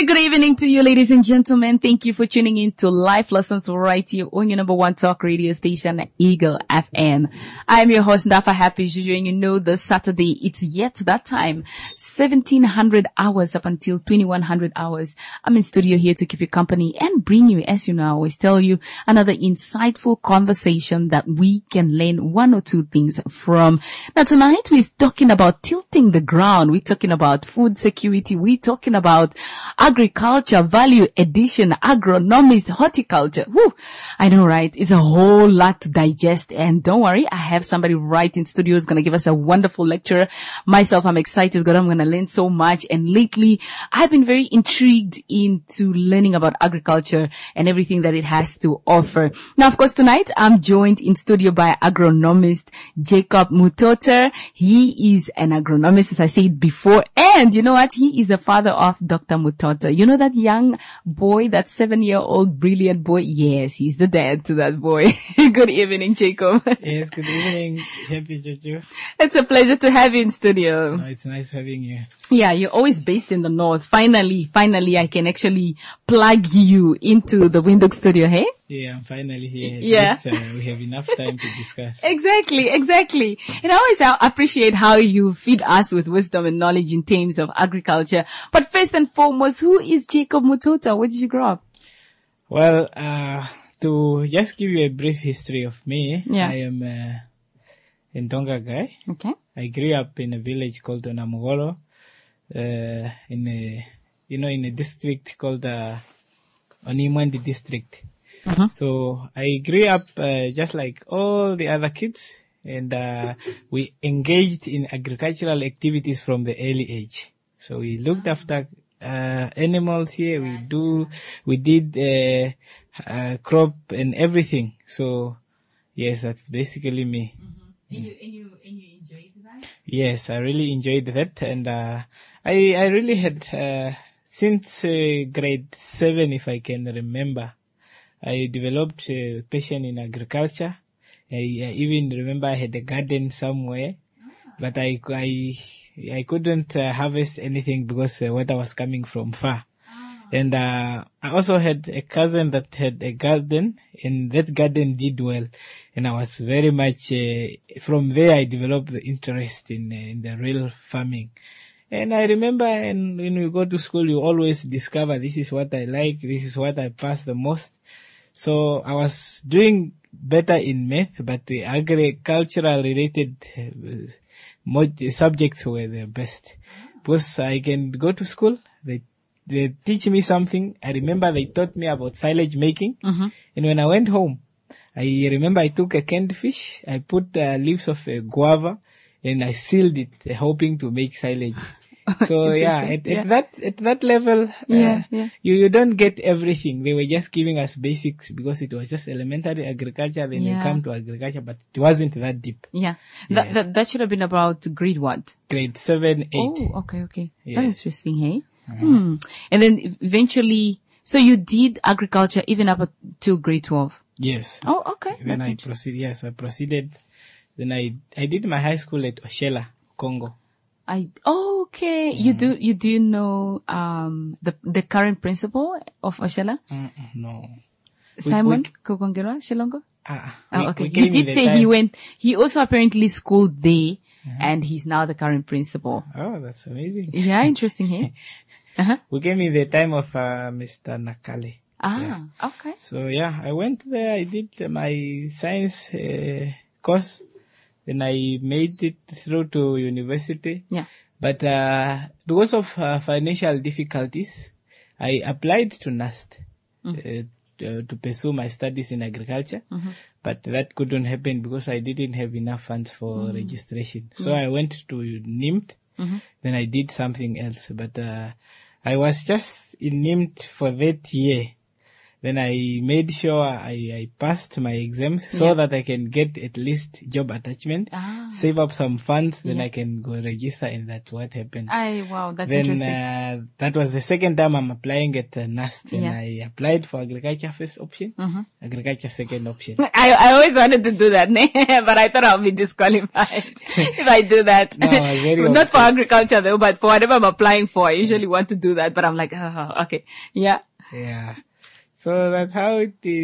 Very good evening to you, ladies and gentlemen. Thank you for tuning in to Life Lessons right here on your number one talk radio station, Eagle FM. I'm your host, Ndafa Happy Juju, and you know this Saturday, it's yet that time, 1700 hours up until 2100 hours. I'm in studio here to keep you company and bring you, as you know, I always tell you, another insightful conversation that we can learn one or two things from. Now tonight, we're talking about tilting the ground. We're talking about food security. We're talking about agriculture, value addition, agronomist, horticulture. Whew, I know, right? It's a whole lot to digest. And don't worry, I have somebody right in studio who's going to give us a wonderful lecture. Myself, I'm excited because I'm going to learn so much. And lately, I've been very intrigued into learning about agriculture and everything that it has to offer. Now, of course, tonight, I'm joined in studio by agronomist Jacob Mutota. He is an agronomist, as I said before. And you know what? He is the father of Dr. Mutota. You know that young boy, that 7-year-old brilliant boy? Yes, he's the dad to that boy. Good evening, Jacob. Yes, good evening. Happy Juju. It's a pleasure to have you in studio. No, it's nice having you. Yeah, you're always based in the north. Finally, I can actually plug you into the Windhoek studio, hey? Yeah, I'm finally here. Yeah. At least, we have enough time to discuss. Exactly. And I always appreciate how you feed us with wisdom and knowledge in terms of agriculture. But first and foremost, who is Jacob Mutota? Where did you grow up? Well, to just give you a brief history of me, Yeah. I am a Ndonga guy. Okay. I grew up in a village called Onamogolo, in a district called Onimwandi district. Uh-huh. So I grew up just like all the other kids, and we engaged in agricultural activities from the early age. So we looked after animals here. We did crop and everything. So yes, that's basically me. Mm-hmm. And you enjoyed that? Yes, I really enjoyed that, and I really had since grade 7, if I can remember. I developed a passion in agriculture. I even remember I had a garden somewhere, but I couldn't harvest anything because water was coming from far. And I also had a cousin that had a garden, and that garden did well. And I was very much from there I developed the interest in the real farming. And I remember, and when you go to school, you always discover this is what I like, this is what I pass the most. So I was doing better in math, but the agricultural related subjects were the best. Because I can go to school, they teach me something. I remember they taught me about silage making. Mm-hmm. And when I went home, I remember I took a canned fish, I put leaves of guava, and I sealed it, hoping to make silage. So at that level, you don't get everything. They were just giving us basics because it was just elementary agriculture. Then you come to agriculture, but it wasn't that deep. Yeah. That should have been about grade what? Grade 7, 8. Oh, okay. Yeah. That's interesting, hey? Mm-hmm. And then eventually, so you did agriculture even up to grade 12? Yes. Oh, okay. Then I proceeded. Then I did my high school at Oshela, Congo. Okay. Mm. You do know the current principal of Oshela? No. Simon Kokongerwa Shilongo? Okay. He did say he also apparently schooled there, and he's now the current principal. Oh, that's amazing. Yeah, interesting, hey? Uh-huh. We came in the time of Mr. Nakale. Okay. So I went there. I did my science course. Then I made it through to university. Yeah. But because of financial difficulties, I applied to NAST to pursue my studies in agriculture. Mm-hmm. But that couldn't happen because I didn't have enough funds for registration. So I went to NIMT. Mm-hmm. Then I did something else. But I was just in NIMT for that year. Then I made sure I passed my exams so that I can get at least job attachment, save up some funds, then I can go register, and that's what happened. Wow, that's interesting. Then that was the second time I'm applying at NUST, and I applied for agriculture first option, agriculture second option. I always wanted to do that, but I thought I'll be disqualified if I do that. No, I was very Not for agriculture though, but for whatever I'm applying for, I usually want to do that, but I'm like, okay, yeah. Yeah. So that's how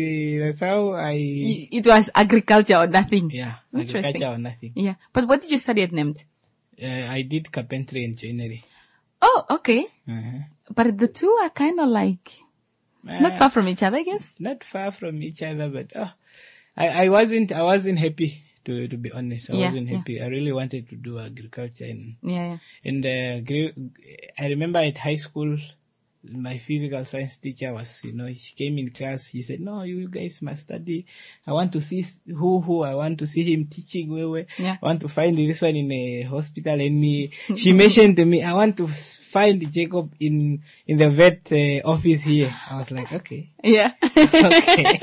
It was agriculture or nothing. Yeah, Interesting. agriculture or nothing. Yeah. But what did you study at NEMT? I did carpentry and joinery. Oh, okay. But the two are kind of like not far from each other, I guess. Not far from each other, but I wasn't happy to be honest. I wasn't happy. I really wanted to do agriculture and I remember at high school, my physical science teacher was, she came in class. She said, "No, you guys must study. I want to see who. I want to see him teaching. Where. I want to find this one in a hospital." And she mentioned to me, "I want to find Jacob in the vet office here." I was like, "Okay." Yeah. Okay.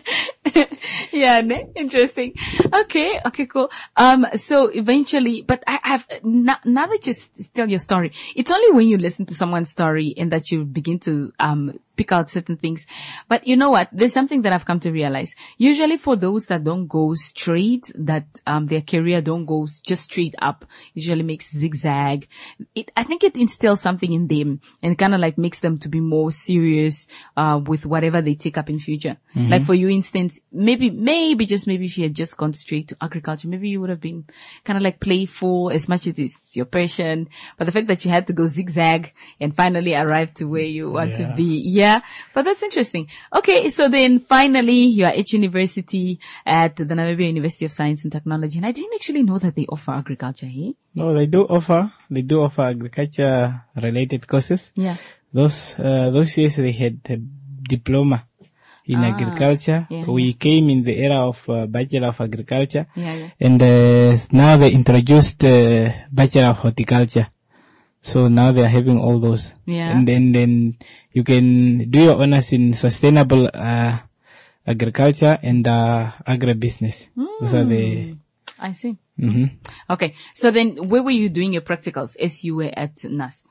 Yeah, interesting. Okay, cool. So eventually, but I have, now that you tell your story, it's only when you listen to someone's story and that you begin to, pick out certain things. But you know what? There's something that I've come to realize. Usually for those that don't go straight, that, their career don't go just straight up, usually makes zigzag. I think it instills something in them and kind of like makes them to be more serious, with whatever they take up in future. Like for you instance, maybe if you had just gone straight to agriculture, maybe you would have been kind of like playful as much as it's your passion. But the fact that you had to go zigzag and finally arrive to where you want to be. Yeah, but that's interesting. Okay, so then finally you are at university at the Namibia University of Science and Technology, and I didn't actually know that they offer agriculture here. No, they do offer agriculture related courses. Yeah. Those years they had a diploma in agriculture. We came in the era of Bachelor of Agriculture. And now they introduced Bachelor of Horticulture. So now they are having all those. And then you can do your honors in sustainable agriculture and agribusiness. Those are the... I see. Okay. So then where were you doing your practicals as you were at NUST?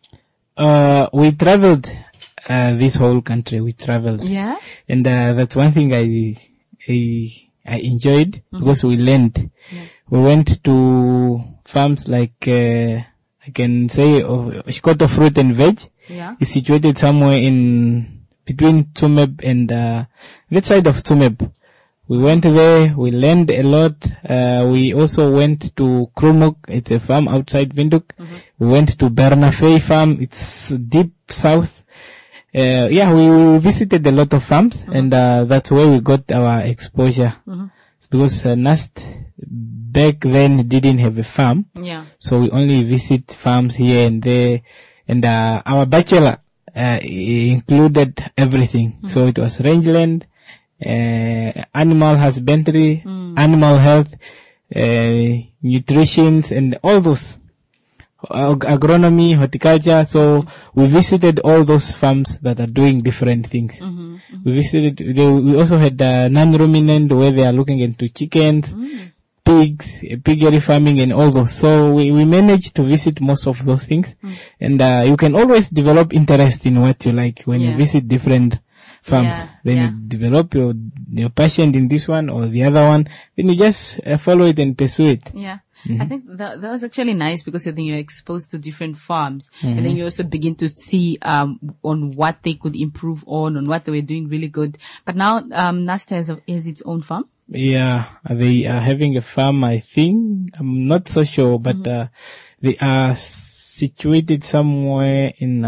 We traveled this whole country. We traveled. Yeah. And that's one thing I enjoyed because we learned. We went to farms like I can say Shikoto Fruit and Veg. Yeah. It's situated somewhere in between Tsumeb and that side of Tsumeb. We went there, we learned a lot. We also went to Krumuk, it's a farm outside Windhoek. We went to Bernafay farm, it's deep south. We visited a lot of farms and that's where we got our exposure. It's because NUST back then didn't have a farm. Yeah. So we only visit farms here and there. And our bachelor included everything. So it was rangeland, animal husbandry, animal health, nutrition, and all those. Agronomy, horticulture. So we visited all those farms that are doing different things. We visited, we also had non-ruminant where they are looking into chickens, pigs, piggery farming and all those. So we managed to visit most of those things. And you can always develop interest in what you like when you visit different farms. Then you develop your passion in this one or the other one. Then you just follow it and pursue it. Yeah. I think that was actually nice because then you're exposed to different farms and then you also begin to see on what they could improve on what they were doing really good. But now NUST has its own farm. Yeah, they are having a farm, I think. I'm not so sure, but they are situated somewhere in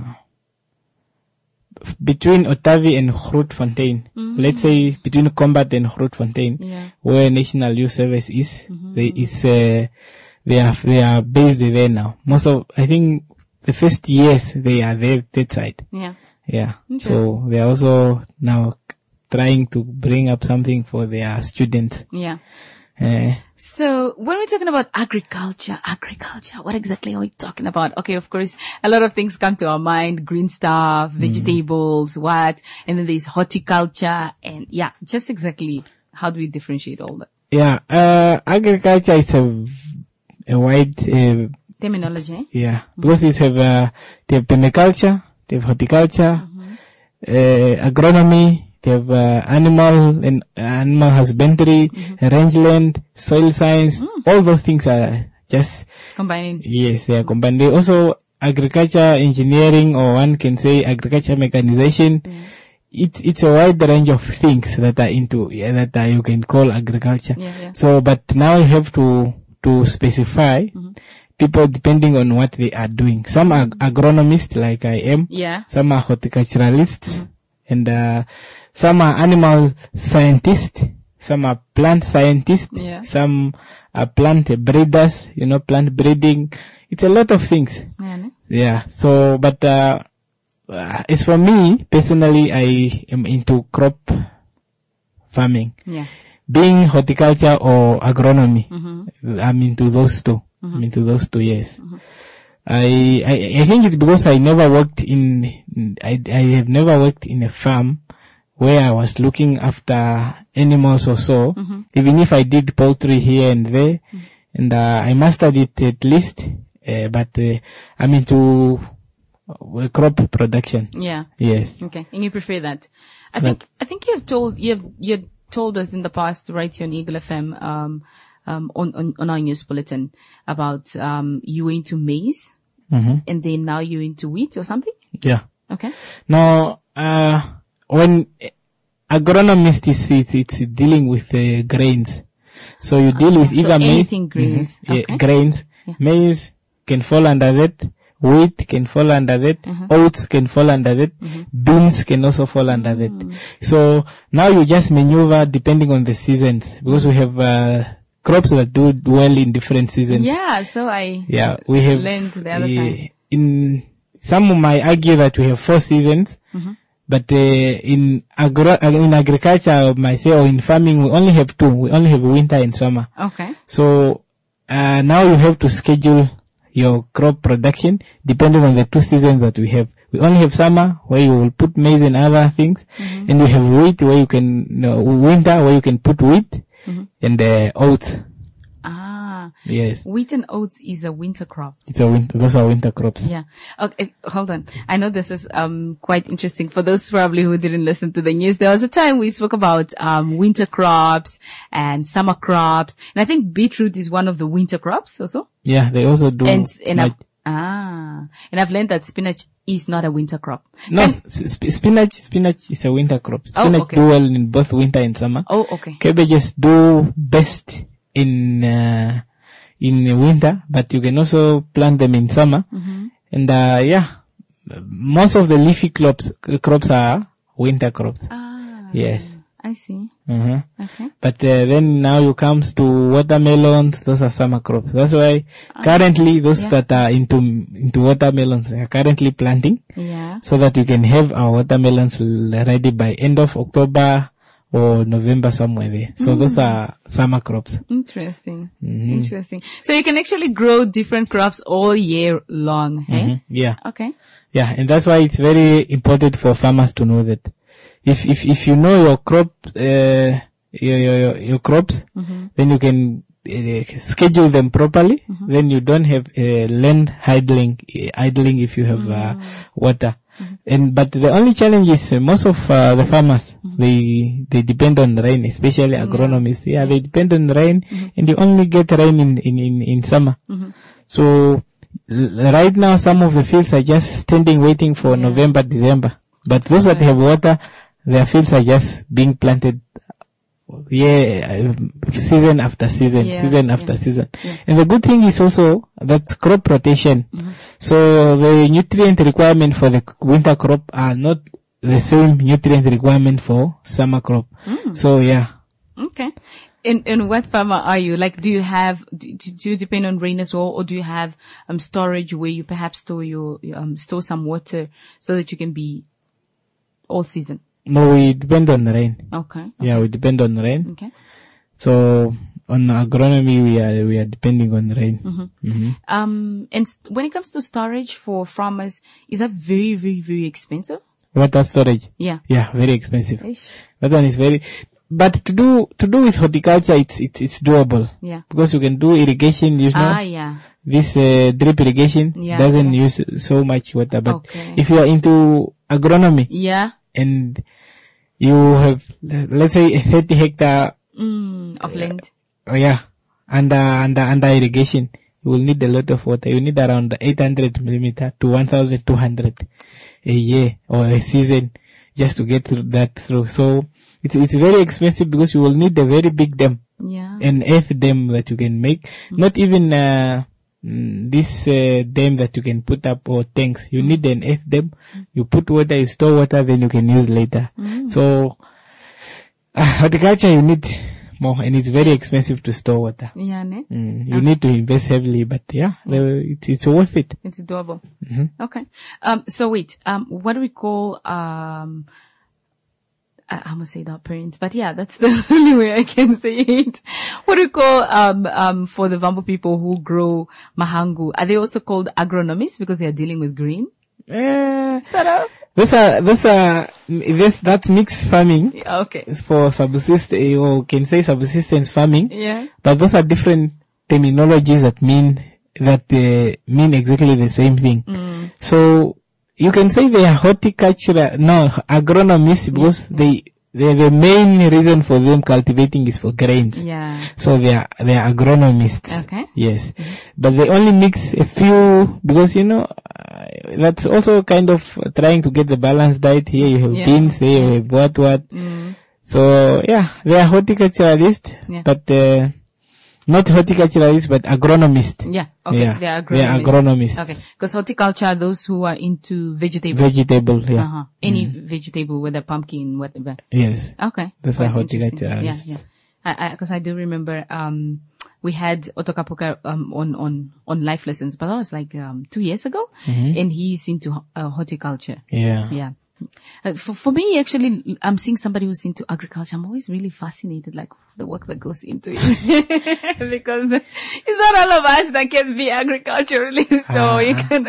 between Otavi and Grootfontein. Let's say between Combat and Grootfontein, where National Youth Service is. They are based there now. I think the first years they are there that side. Yeah. So they are also now trying to bring up something for their students. Yeah. So when we're talking about agriculture, what exactly are we talking about? Okay, of course, a lot of things come to our mind, green stuff, vegetables, and then there's horticulture, and just exactly how do we differentiate all that? Yeah, agriculture is a wide terminology. Because they have permaculture, they have horticulture, agronomy, they have animal husbandry, rangeland, soil science. All those things are just combining. Yes, they are combined. They also agriculture engineering, or one can say agriculture mechanization. It's a wide range of things that are you can call agriculture. So, but now you have to specify people depending on what they are doing. Some are agronomists, like I am. Some are horticulturalists, and some are animal scientists. Some are plant scientists. Some are plant breeders. Plant breeding. It's a lot of things. So, but as for me personally, I am into crop farming. Being horticulture or agronomy, I'm into those two. Yes. I think it's because I never worked I have never worked in a farm where I was looking after animals or so. Even if I did poultry here and there, and I mastered it at least, but I'm into crop production. Yes. Okay. And you prefer that? I think you've told us in the past, right here on Eagle FM, on our news bulletin about, you were into maize, and then now you're into wheat or something? Yeah. Okay. Now, when agronomist it's dealing with grains. So you deal with either anything grains. Grains. Maize can fall under that. Wheat can fall under that. Oats can fall under that. Beans can also fall under that. So now you just maneuver depending on the seasons, because we have crops that do well in different seasons. So we have learned the other time. In some might argue that we have 4 seasons, but in agriculture, I might say, or in farming, we only have 2. We only have winter and summer. Okay. So now you have to schedule your crop production depending on the 2 seasons that we have. We only have summer, where you will put maize and other things, and we have wheat, where you can winter, where you can put wheat, and oats. Yes. Wheat and oats is a winter crop. Those are winter crops. Okay, hold on. I know this is quite interesting for those probably who didn't listen to the news. There was a time we spoke about winter crops and summer crops, and I think beetroot is one of the winter crops also. Yeah, they also do. And I've learned that spinach is not a winter crop. No, spinach is a winter crop. Spinach do well in both winter and summer. Oh, okay. Cabbages do best in winter, but you can also plant them in summer. And most of the leafy crops are winter crops. Yes. I see. Okay. But then now you comes to watermelons. Those are summer crops. That's why currently those that are into watermelons are currently planting. So that you can have our watermelons ready by end of October or November, somewhere there. So those are summer crops. Interesting. Interesting. So you can actually grow different crops all year long, hey? Yeah. Okay. Yeah, and that's why it's very important for farmers to know that. If you know your crop, your crops, then you can schedule them properly. Then you don't have land idling if you have water. But the only challenge is most of the farmers, they depend on rain, especially agronomists. They depend on rain, and you only get rain in summer. So right now, some of the fields are just standing waiting for November, December. But those that have water, their fields are just being planted season after season, season after season. And the good thing is also that's crop rotation. So the nutrient requirement for the winter crop are not the same nutrient requirement for summer crop. So Okay. And what farmer are you? Like, do you depend on rain as well, or do you have storage where you perhaps store some water so that you can be all season? No, we depend on rain. Okay. Yeah, we depend on rain. Okay. So on agronomy, we are depending on rain. And when it comes to storage for farmers, is that very, very, very expensive? Water storage? Yeah. Yeah, very expensive. Ish. That one is but to do with horticulture, it's doable. Yeah. Because you can do irrigation, yeah. This drip irrigation doesn't use so much water. But if you are into agronomy, and you have, let's say, a 30 hectare of land, under irrigation, you will need a lot of water. You need around 800 millimeter to 1,200 a year or a season just to get through. So it's very expensive because you will need a very big dam. Yeah. An earth dam that you can make. Not even this dam that you can put up or tanks. You need an earth dam. You put water, you store water, then you can use later. So horticulture, you need more, and it's very expensive to store water. Yeah, ne? You need to invest heavily, but it's worth it. It's doable. Okay. So wait, what do we call, I'm gonna say that parents, but yeah, that's the only way I can say it. What do we call, for the Vambo people who grow mahangu? Are they also called agronomists because they are dealing with green? Sort of. That's mixed farming. Yeah, okay. It's for subsistence, or can say subsistence farming. Yeah. But those are different terminologies that mean exactly the same thing. So you can say they are agronomists because the main reason for them cultivating is for grains. Yeah. So they are agronomists. Okay. Yes. But they only mix a few because, that's also kind of trying to get the balanced diet. Here you have beans, here you have what. So they are horticulturalists, but, not horticulturalists, but agronomists. Yeah. Okay. Yeah. They are agronomists. They are agronomists. Okay. Because horticulture are those who are into vegetable. Yeah. Any vegetable, whether pumpkin, whatever. Yes. Okay. Those are horticulturalists. Yeah. Because I do remember, we had Otokapoka, on life lessons, but that was like, 2 years ago. And he's into horticulture. Yeah. Yeah. For me, actually, I'm seeing somebody who's into agriculture. I'm always really fascinated, like the work that goes into it, because it's not all of us that can be agriculturalists, or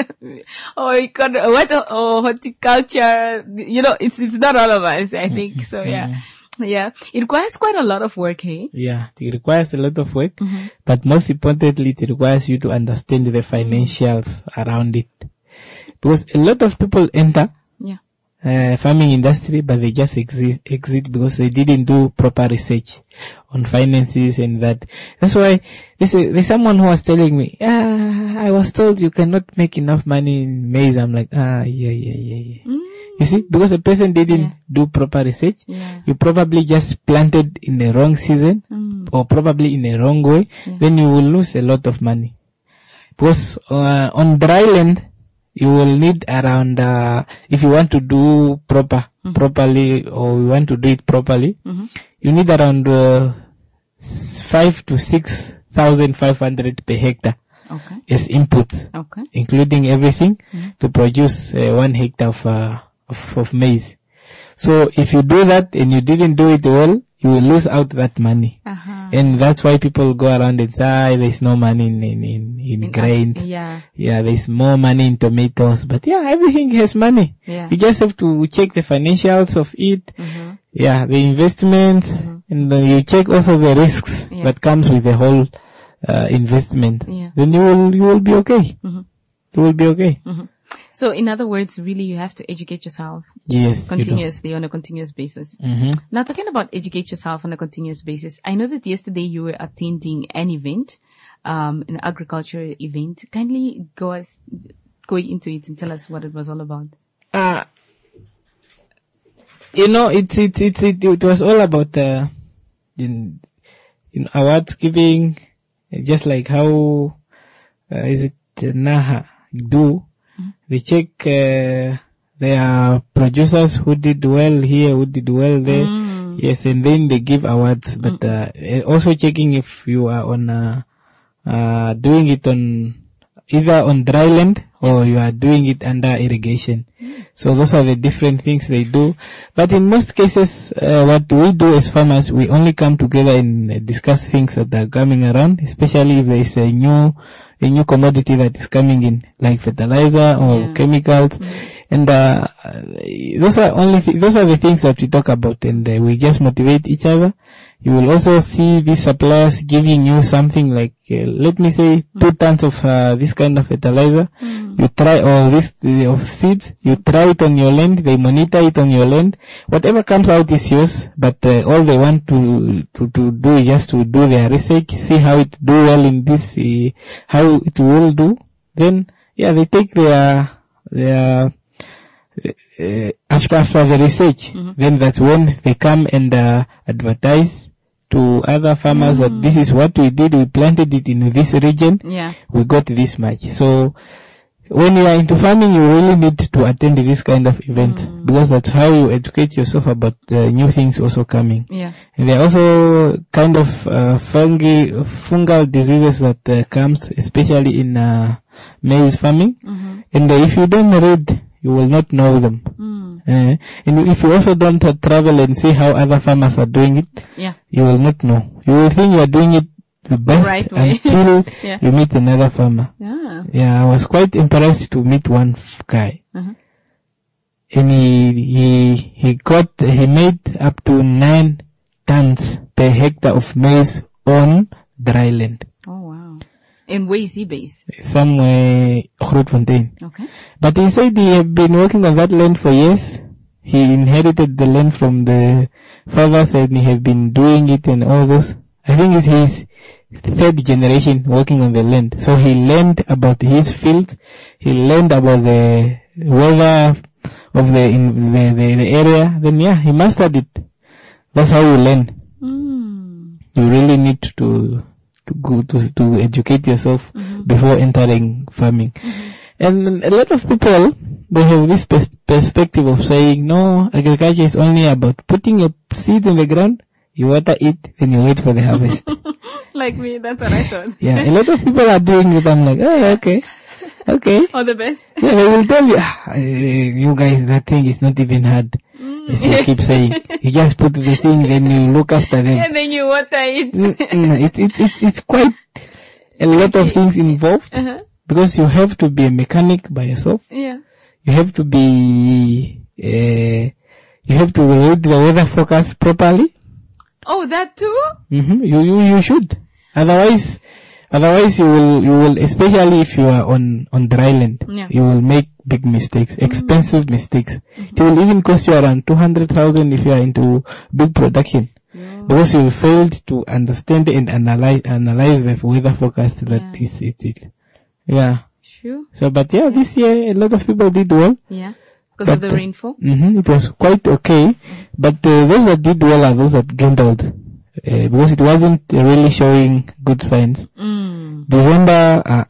horticulture. It's not all of us, I think. So yeah. It requires quite a lot of work, hey? Yeah, it requires a lot of work, but most importantly, it requires you to understand the financials around it, because a lot of people enter farming industry, but they just exit because they didn't do proper research on finances and that. That's why there's someone who was telling me, I was told you cannot make enough money in maize. I'm like, yeah. You see, because a person didn't do proper research, you probably just planted in the wrong season or probably in the wrong way, then you will lose a lot of money. Because on dry land, you will need around, if you want to do properly, or you want to do it properly, you need around 5,000 to 6,500 per hectare as inputs, including everything to produce 1 hectare of maize. So if you do that and you didn't do it well, you will lose out that money. And that's why people go around and say, there's no money in grains. There's more money in tomatoes. But everything has money. You just have to check the financials of it. The investments. And then you check also the risks that comes with the whole investment. Then you will be okay. You will be okay. So in other words, really you have to educate yourself. Yes. Continuously, on a continuous basis. Now talking about educate yourself on a continuous basis, I know that yesterday you were attending an event, an agricultural event. Kindly go into it and tell us what it was all about. It was all about, awards giving, just like how, NAHA do. They check their producers who did well here, who did well there. Yes, and then they give awards. But also checking if you are on doing it on either on dry land or you are doing it under irrigation. So those are the different things they do. But in most cases, what we do as farmers, we only come together and discuss things that are coming around, especially if there is a new commodity that is coming in, like fertilizer or chemicals. And those are the things that we talk about, and we just motivate each other. You will also see these suppliers giving you something like, let me say, 2 tons of this kind of fertilizer. You try all this of seeds. You try it on your land. They monitor it on your land. Whatever comes out is yours. But all they want to do is just to do their research, see how it do well in this, how it will do. Then they take their after the research. Then that's when they come and advertise to other farmers that this is what we did. We planted it in this region. We got this much. So when you are into farming, you really need to attend this kind of events, because that's how you educate yourself about new things also coming. And there are also kind of fungal diseases that comes, especially in maize farming. And if you don't read, you will not know them. And if you also don't travel and see how other farmers are doing it, you will not know. You will think you are doing it the best until you meet another farmer. I was quite impressed to meet one guy. And he made up to 9 tons per hectare of maize on dry land. Oh wow. And where is he based? Somewhere, Grootfontein. Okay. But he said he had been working on that land for years. He inherited the land from the fathers and he had been doing it and all those. I think it's his 3rd generation working on the land. So he learned about his field. He learned about the weather of the area. Then he mastered it. That's how you learn. You really need to educate yourself before entering farming. And a lot of people, they have this perspective of saying, no, agriculture is only about putting your seeds in the ground, you water it, then you wait for the harvest. Like me, that's what I thought. A lot of people are doing it. I'm like, okay. All the best. They will tell you, you guys, that thing is not even hard. As you keep saying, you just put the thing, then you look after them. And then you water it. It's quite a lot of things involved, because you have to be a mechanic by yourself. You have to be, you have to read the weather forecast properly. Oh, that too? You should. Otherwise you will, especially if you are on dry land, you will make big mistakes, expensive mistakes. It will even cost you around 200,000 if you are into big production. Because you failed to understand and analyze the weather forecast that is it. Sure. So, but this year a lot of people did well. Because of the rainfall? It was quite okay. But those that did well are those that gambled. Because it wasn't really showing good signs. December,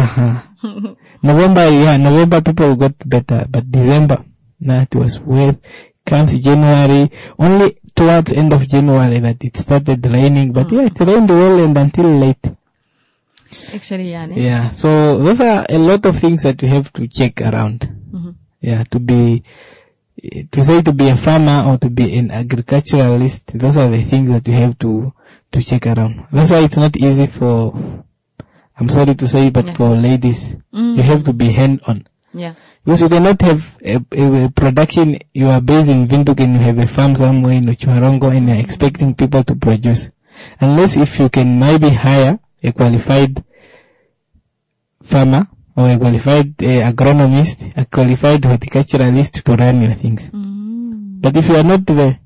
November people got better, but December, it was worse. Comes January, only towards end of January that it started raining, but it rained well and until late. Actually, so those are a lot of things that you have to check around. To be a farmer or to be an agriculturalist, those are the things that you have to check around. That's why it's not easy for, I'm sorry to say, but for ladies, you have to be hand-on. Because you cannot have a production, you are based in Windhoek and you have a farm somewhere in Chuarongo and you're expecting people to produce. Unless if you can maybe hire a qualified farmer, or a qualified agronomist, a qualified horticulturalist to run your things. But if you are not there,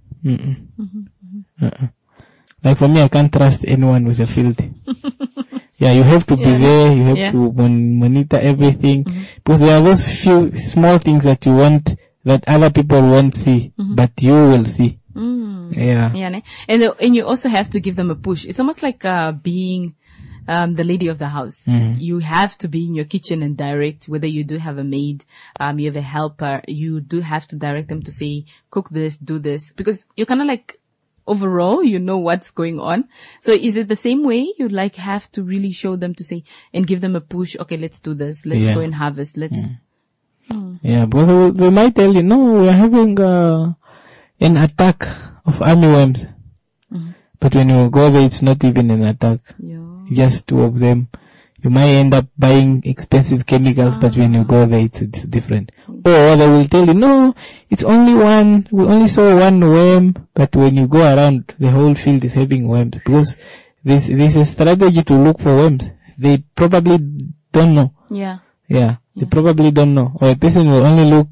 like for me, I can't trust anyone with a field. You have to be there, you have to monitor everything, because there are those few small things that you want, that other people won't see, but you will see. And you also have to give them a push. It's almost like being the lady of the house. You have to be in your kitchen and direct, whether you do have a maid, you have a helper, you do have to direct them to say, cook this, do this, because you're kind of like overall, you know what's going on. So is it the same way you like have to really show them to say and give them a push? Okay, let's do this. Let's go and harvest. Let's. Yeah, because they might tell you, no, we are having an attack of armyworms. But when you go there, it's not even an attack. Just two of them. You might end up buying expensive chemicals, but when you go there, it's different. Or they will tell you, no, it's only one. We only saw one worm, but when you go around, the whole field is having worms. Because there's a strategy to look for worms. They probably don't know. They probably don't know. Or a person will only look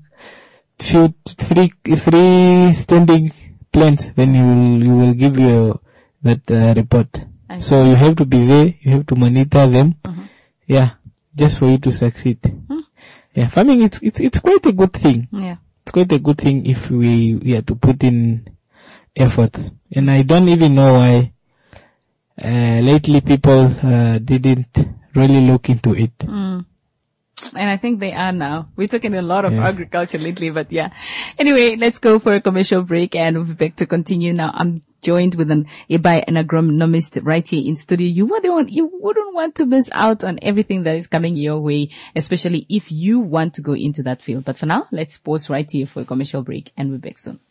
three standing plants, then you will give you that report. So you have to be there, you have to monitor them. Just for you to succeed. Farming, it's quite a good thing. It's quite a good thing if we are to put in efforts. And I don't even know why lately people didn't really look into it. And I think they are now. We're talking a lot of agriculture lately, but Anyway, let's go for a commercial break and we'll be back to continue. Now, I'm joined with an agronomist right here in studio. You wouldn't want to miss out on everything that is coming your way, especially if you want to go into that field. But for now, let's pause right here for a commercial break and we'll be back soon.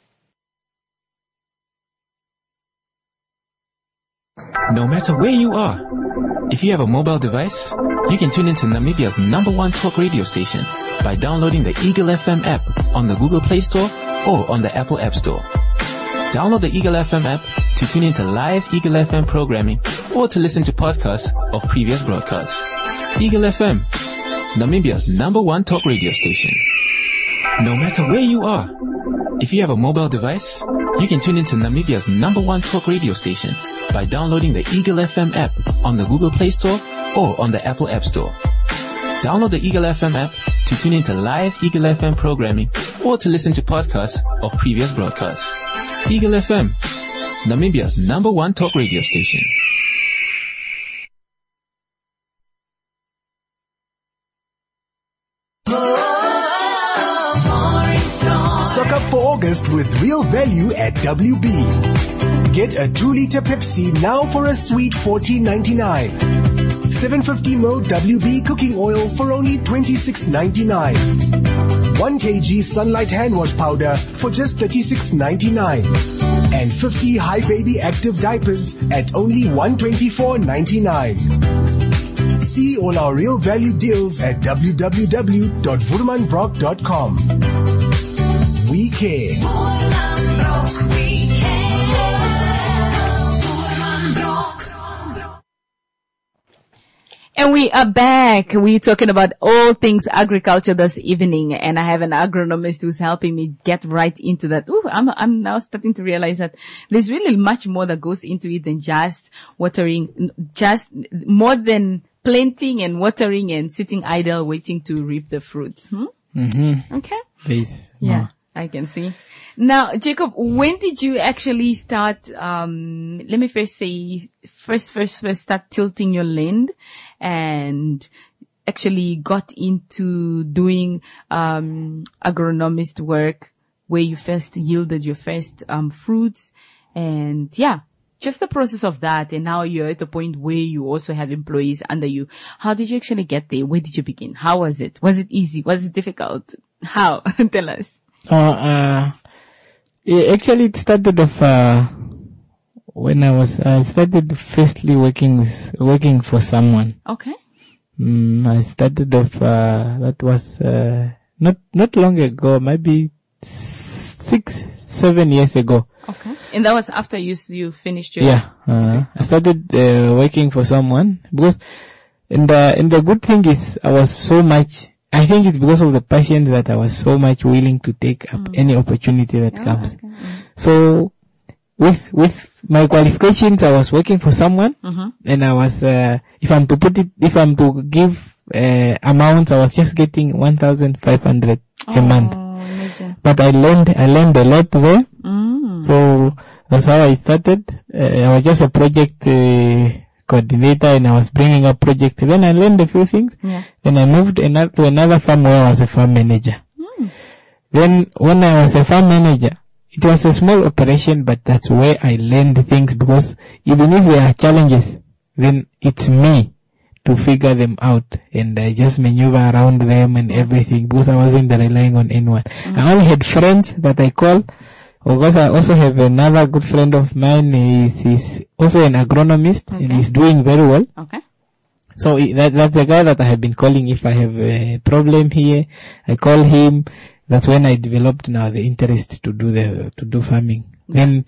No matter where you are, if you have a mobile device, you can tune into Namibia's #1 talk radio station by downloading the Eagle FM app on the Google Play Store or on the Apple App Store. Download the Eagle FM app to tune into live Eagle FM programming or to listen to podcasts of previous broadcasts. Eagle FM, Namibia's #1 talk radio station. No matter where you are, if you have a mobile device, you can tune into Namibia's #1 talk radio station by downloading the Eagle FM app on the Google Play Store or on the Apple App Store. Download the Eagle FM app to tune into live Eagle FM programming or to listen to podcasts of previous broadcasts. Eagle FM, Namibia's #1 talk radio station. Stock up for August with real value at WB. Get a 2-liter Pepsi now for a sweet $14.99. 750ml WB cooking oil for only $26.99. 1 kg Sunlight hand wash powder for just $36.99. And 50 High Baby Active diapers at only $124.99. See all our real value deals at www.woermanbrock.com. We care. We care. And we are back. We're talking about all things agriculture this evening, and I have an agronomist who's helping me get right into that. I'm now starting to realize that there's really much more that goes into it than just watering, just more than planting and watering and sitting idle waiting to reap the fruits. Okay. Please. Yeah. I can see. Now, Jacob, when did you actually start, let me first say, first start tilting your land and actually got into doing, agronomist work where you first yielded your first, fruits and just the process of that. And now you're at the point where you also have employees under you. How did you actually get there? Where did you begin? How was it? Was it easy? Was it difficult? How? Tell us. Actually it started off, when I started firstly working for someone. Okay. I started off, that was, not long ago, maybe 6-7 years ago. Okay. And that was after you finished your... I started, working for someone because, and the good thing is I think it's because of the passion that I was so much willing to take up any opportunity that comes. Okay. So, with my qualifications, I was working for someone, and I was, if I'm to give, amounts, I was just getting 1,500 a month. Major. But I learned a lot there. So, that's how I started. I was just a project, coordinator, and I was bringing up projects. Then I learned a few things. Then I moved to another farm where I was a farm manager. Then when I was a farm manager, it was a small operation, but that's where I learned things, because even if there are challenges, then it's me to figure them out, and I just maneuver around them and everything, because I wasn't relying on anyone. I only had friends that I call. Of course, I also have another good friend of mine. He's also an agronomist, and he's doing very well. Okay. So that's the guy that I have been calling if I have a problem here. I call him. That's when I developed now the interest to do farming. Then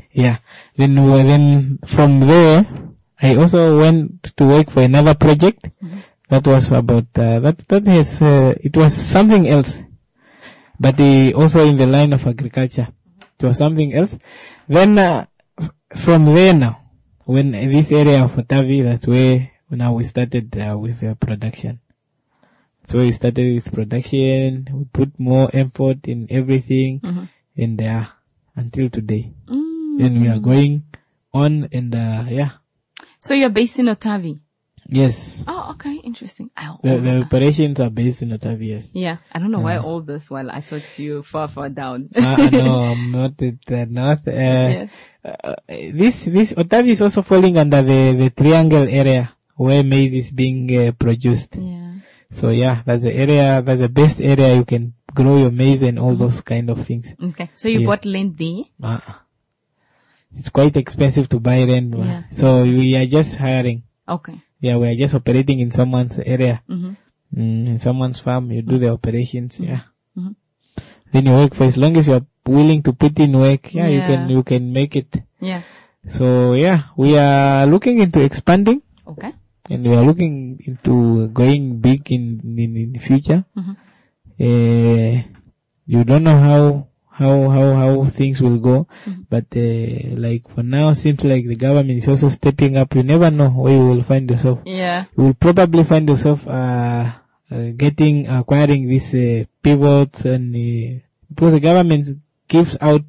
from there, I also went to work for another project. That was about, it was something else, but also in the line of agriculture. It was something else. Then, from there now, when this area of Otavi, that's where now we started with production. So we started with production, we put more effort in everything, and until today. Then we are going on, and So you're based in Otavi? Yes. Oh, okay, interesting. The operations are based in Otavi, yes. Yeah, I don't know why all this while I thought you far down. No, I'm not at the north. This Otavi is also falling under the triangle area where maize is being produced. Yeah. So that's the area, that's the best area you can grow your maize and all those kind of things. Okay. So you bought land there? It's quite expensive to buy land. Yeah. So we are just hiring. Okay. Yeah, we are just operating in someone's area. In someone's farm, you do the operations, Then you work for as long as you are willing to put in work, you can make it. Yeah. So we are looking into expanding. Okay. And we are looking into going big in the future. You don't know how things will go, but like for now, seems like the government is also stepping up. You never know where you will find yourself. Yeah, you will probably find yourself acquiring these pivots, and because the government gives out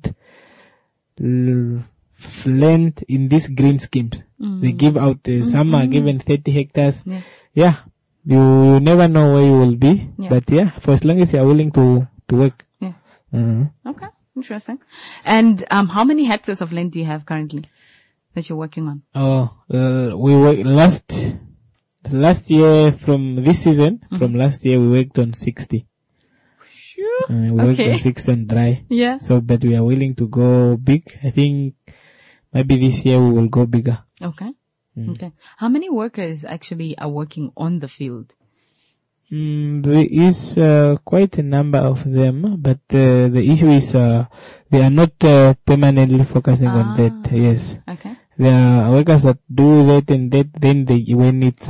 land in these green schemes. They give out some are given 30 hectares. Yeah, you never know where you will be, but for as long as you are willing to work. Okay, interesting. And how many hectares of land do you have currently that you're working on? We worked last year from this season. From last year, we worked on 60. Sure. We worked on 60 on dry. Yeah. So, but we are willing to go big. I think maybe this year we will go bigger. Okay. Okay. How many workers actually are working on the field? There is quite a number of them, but the issue is they are not permanently focusing on that. Yes. Okay. There are workers that do that and that. Then when it's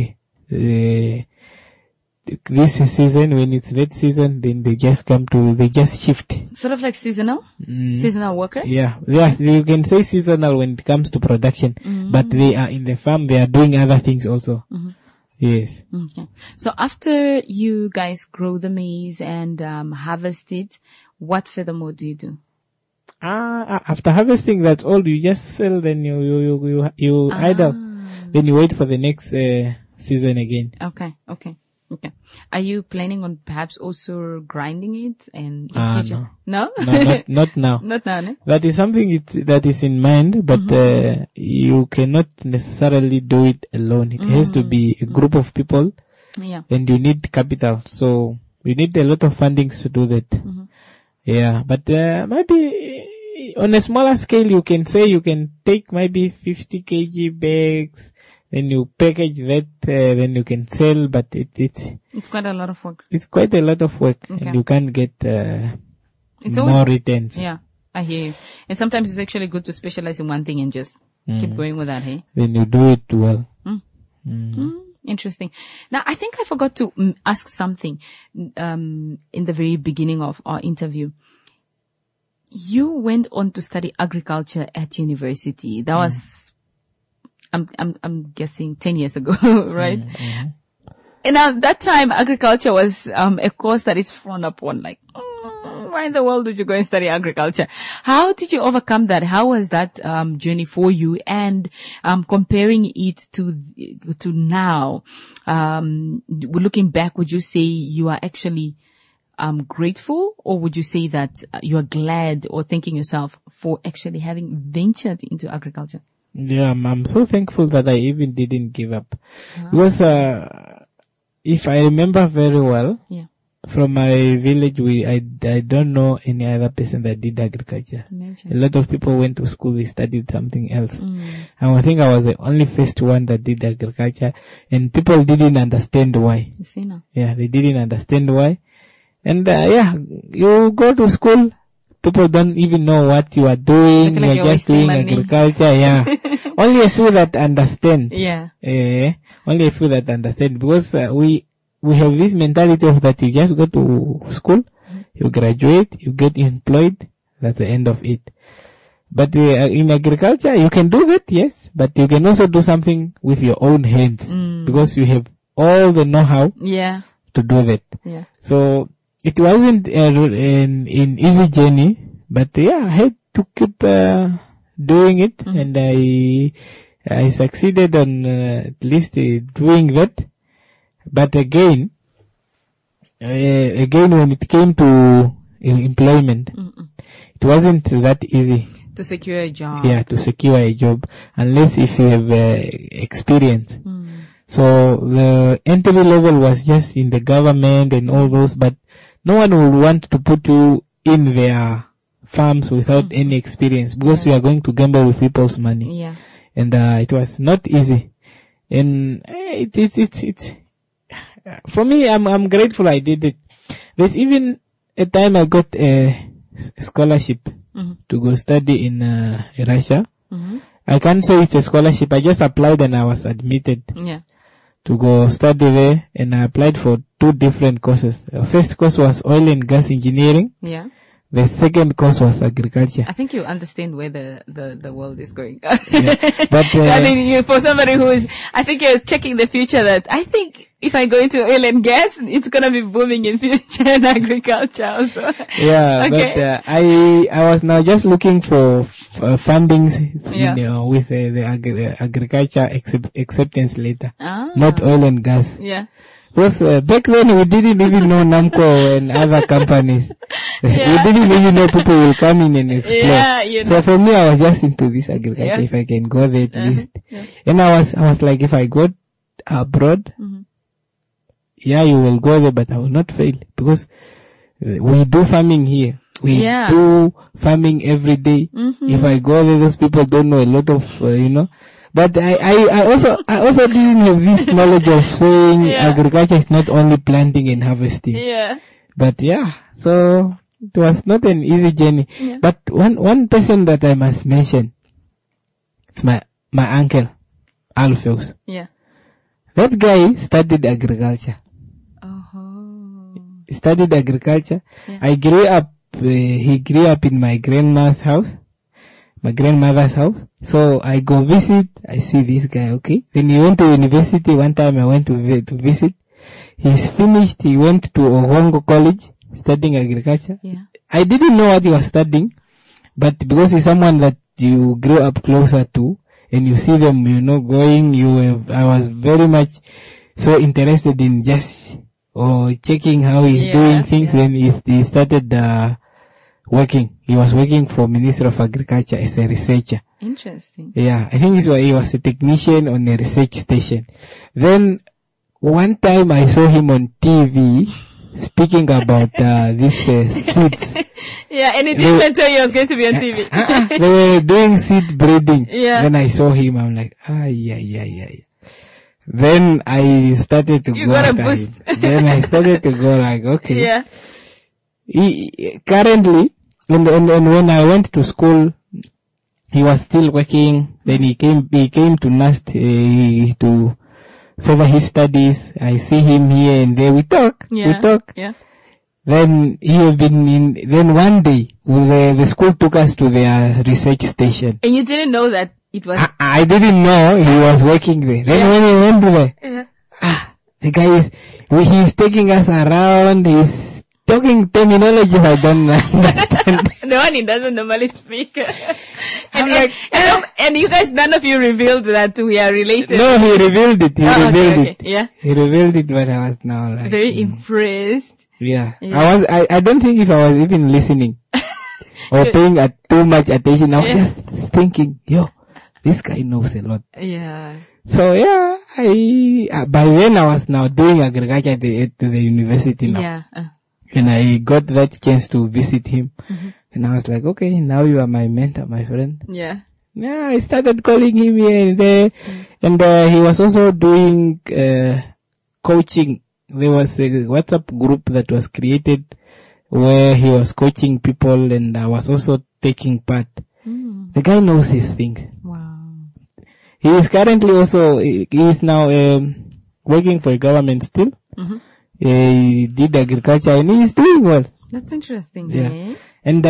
this season, when it's that season, then they just shift. Sort of like seasonal workers. Yeah. You can say seasonal when it comes to production, but they are in the farm. They are doing other things also. Yes. Okay. So after you guys grow the maize and harvest it, what furthermore do you do? After harvesting, that's all. You just sell. Then you idle. Then you wait for the next season again. Okay. Are you planning on perhaps also grinding it and in future? No, not now. Not now. No? That is something that is in mind, but you cannot necessarily do it alone. It has to be a group of people, and you need capital. So you need a lot of fundings to do that. Yeah, but maybe on a smaller scale, you can say you can take maybe 50 kg bags. Then you package that, then you can sell, but it's quite a lot of work. It's quite a lot of work, and you can't get more returns. Yeah, I hear you. And sometimes it's actually good to specialize in one thing and just keep going with that, hey? Then you do it well. Interesting. Now, I think I forgot to ask something in the very beginning of our interview. You went on to study agriculture at university. That was I'm guessing 10 years ago, right? And at that time, agriculture was a course that is frowned upon. Like, why in the world would you go and study agriculture? How did you overcome that? How was that journey for you? And comparing it to now, looking back, would you say you are actually grateful, or would you say that you're glad or thanking yourself for actually having ventured into agriculture? Yeah, I'm so thankful that I even didn't give up. Because, if I remember very well, from my village, I don't know any other person that did agriculture. Imagine. A lot of people went to school, they studied something else. And I think I was the only first one that did agriculture, and people didn't understand why. You see now? Yeah, they didn't understand why. And, you go to school, people don't even know what you are doing. Like you're just doing money. agriculture. Yeah. Only a few that understand. Yeah. Only a few that understand, because we have this mentality of that you just go to school, you graduate, you get employed, that's the end of it. But in agriculture, you can do that, yes, but you can also do something with your own hands, because you have all the know-how to do that. Yeah. So it wasn't an easy journey, but I had to keep doing it, and I succeeded on at least doing that. But again, when it came to employment, it wasn't that easy. To secure a job. Yeah, to secure a job, unless if you have experience. So the entry level was just in the government and all those, but no one would want to put you in their farms without any experience, because you are going to gamble with people's money. Yeah. And it was not easy. And it's for me, I'm grateful I did it. There's even a time I got a scholarship to go study in Russia. I can't say it's a scholarship. I just applied and I was admitted to go study there, and I applied for 2 different courses. The first course was oil and gas engineering. Yeah. The second course was agriculture. I think you understand where the world is going. Yeah. But I mean, for somebody who is, I think you're checking the future, that I think if I go into oil and gas, it's gonna be booming in future in agriculture also. Yeah, okay. But I was now just looking for fundings with the agriculture acceptance letter, not oil and gas. Yeah. Because back then we didn't even know NAMCO and other companies. We didn't even know people will come in and explore. Yeah, so for me, I was just into this agriculture. If I can go there at least. Yeah. And I was like, if I go abroad, you will go there, but I will not fail, because we do farming here. We do farming every day. If I go there, those people don't know a lot of, But I also didn't have this knowledge of saying agriculture is not only planting and harvesting. Yeah. But so it was not an easy journey. Yeah. But one person that I must mention, it's my uncle, Alpheus. Yeah. That guy studied agriculture. He studied agriculture. Yeah. He grew up in my grandmother's house. So I go visit, I see this guy, okay. Then he went to university. One time I went to visit. He's finished, he went to Ohongo College, studying agriculture. Yeah. I didn't know what he was studying, but because he's someone that you grew up closer to, and you see them, going, I was very much so interested in just, checking how he's doing things. Then he started, working. He was working for Ministry of Agriculture as a researcher. Interesting. Yeah, I think he was a technician on a research station. Then one time I saw him on TV speaking about these seeds. Yeah, and he didn't tell you I was going to be on TV. They were doing seed breeding. Yeah. Then I saw him. I'm like, yeah. Then I started to go. You got a boost. Then I started to go like, okay. Yeah. Currently, and when I went to school, he was still working. Then he came to NAST to further his studies. I see him here and there. We talk. Yeah. Then then one day, the school took us to their research station. And you didn't know that it was? I didn't know he was working there. Then when he went there, the guy he's taking us around, he's talking terminology I don't understand. The one he doesn't normally speak. And you guys, none of you revealed that we are related. No, he revealed it. He revealed it. Yeah. He revealed it, but I was now like very impressed. Yeah. I don't think if I was even listening or paying too much attention, I was just thinking, this guy knows a lot. Yeah. So yeah, by then I was now doing agriculture at the university now. Yeah. And I got that chance to visit him. And I was like, okay, now you are my mentor, my friend. Yeah. Yeah, I started calling him here and there. And he was also doing coaching. There was a WhatsApp group that was created where he was coaching people, and I was also taking part. The guy knows his things. Wow. He is currently also, he is now working for a government still. He did agriculture and he is doing well. That's interesting. Yeah. And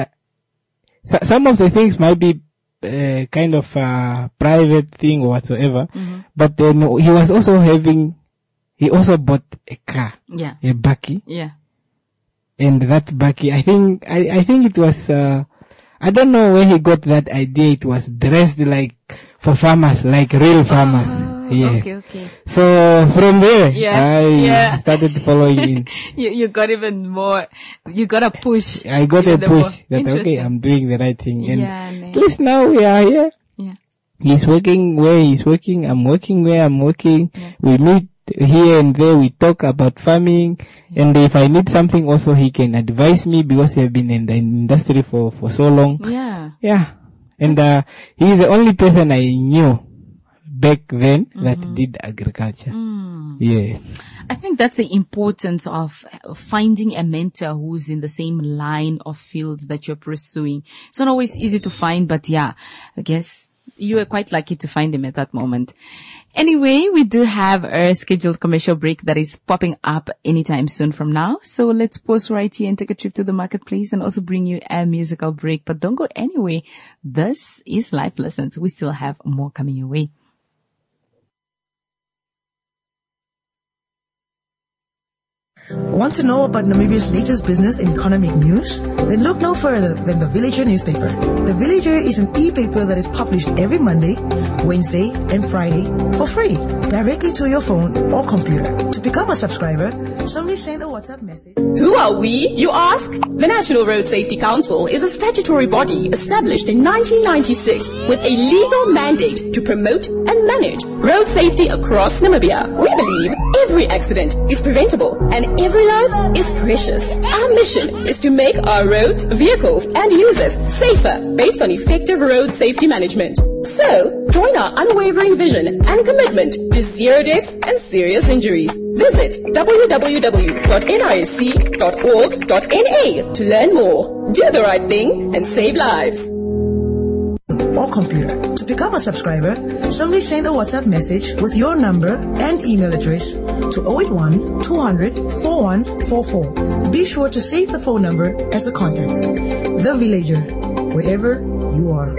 some of the things might be kind of private thing or whatsoever. But then he was also he also bought a car. Yeah. A bakkie. Yeah. And that bakkie, I think it was, I don't know where he got that idea. It was dressed like for farmers, like real farmers. Yes. Okay. So from there, I started following in. You got even more. You got a push. I got a push that okay, I'm doing the right thing. And at least now we are here. Yeah. He's working where he's working. I'm working where I'm working. Yeah. We meet here and there. We talk about farming. Yeah. And if I need something also, he can advise me because I've been in the industry for so long. Yeah. Yeah. And he's the only person I knew back then that did agriculture. Yes. I think that's the importance of finding a mentor who's in the same line of field that you're pursuing. It's not always easy to find, but yeah, I guess you were quite lucky to find him at that moment. Anyway, we do have a scheduled commercial break that is popping up anytime soon from now. So let's pause right here and take a trip to the marketplace and also bring you a musical break. But don't go anywhere. This is Life Lessons. We still have more coming your way. Want to know about Namibia's latest business and economic news? Then look no further than The Villager newspaper. The Villager is an e-paper that is published every Monday, Wednesday, and Friday for free, directly to your phone or computer. To become a subscriber, simply send a WhatsApp message. Who are we, you ask? The National Road Safety Council is a statutory body established in 1996 with a legal mandate to promote and manage road safety across Namibia. We believe every accident is preventable and every life is precious. Our mission is to make our roads, vehicles, and users safer based on effective road safety management. So, join our unwavering vision and commitment to zero deaths and serious injuries. Visit www.nrsc.org.na to learn more. Do the right thing and save lives. Or computer. To become a subscriber, simply send a WhatsApp message with your number and email address to 081 200 4144. Be sure to save the phone number as a contact. The Villager, wherever you are.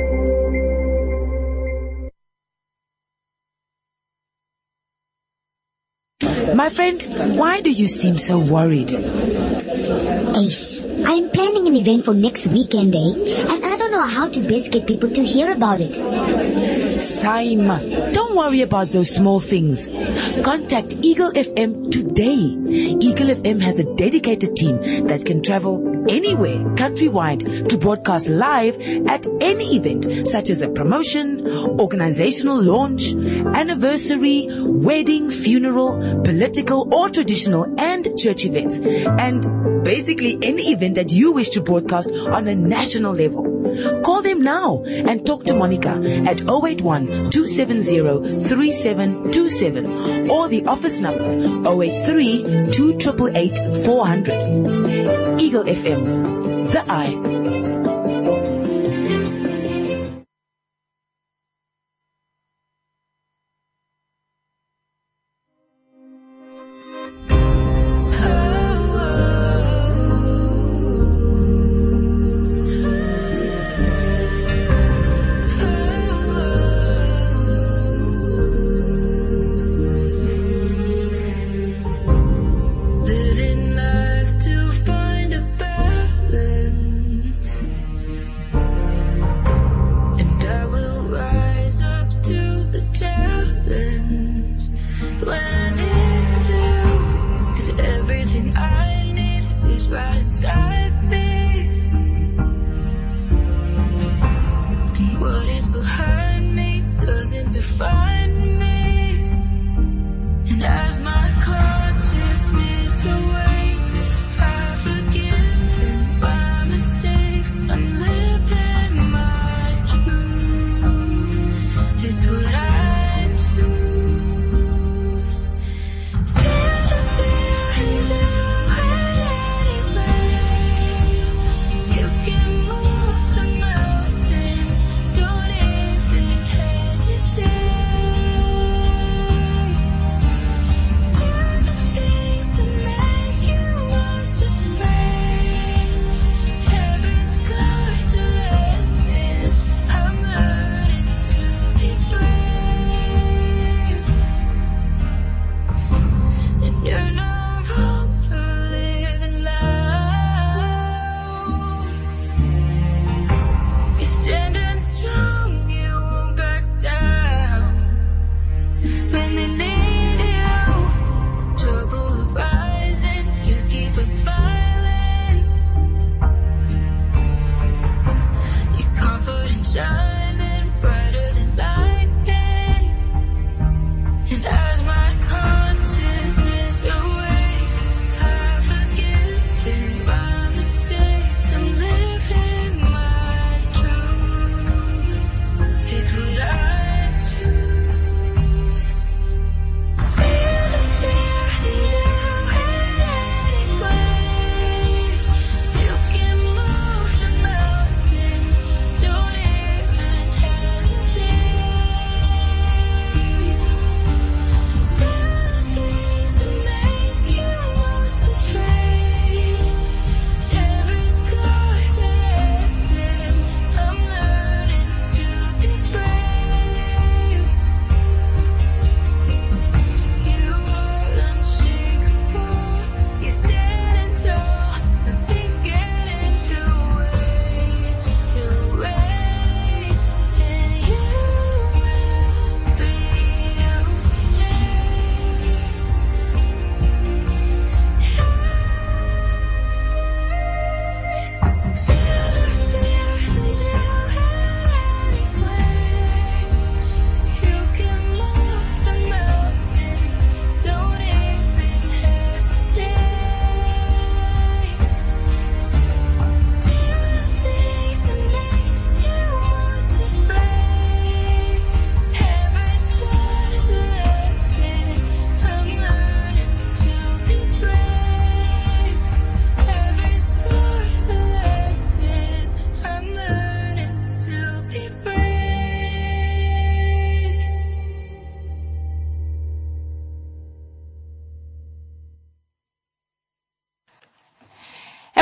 My friend, why do you seem so worried? Ace, I am planning an event for next weekend, and I don't know how to best get people to hear about it. Same. Don't worry about those small things. Contact Eagle FM today. Eagle FM has a dedicated team that can travel anywhere countrywide to broadcast live at any event, such as a promotion, organizational launch, anniversary, wedding, funeral, political or traditional and church events, and basically any event that you wish to broadcast on a national level. Call them now and talk to Monica at 081-270-3727 or the office number 083-288-400. Eagle FM, the eye. Living life to find a balance.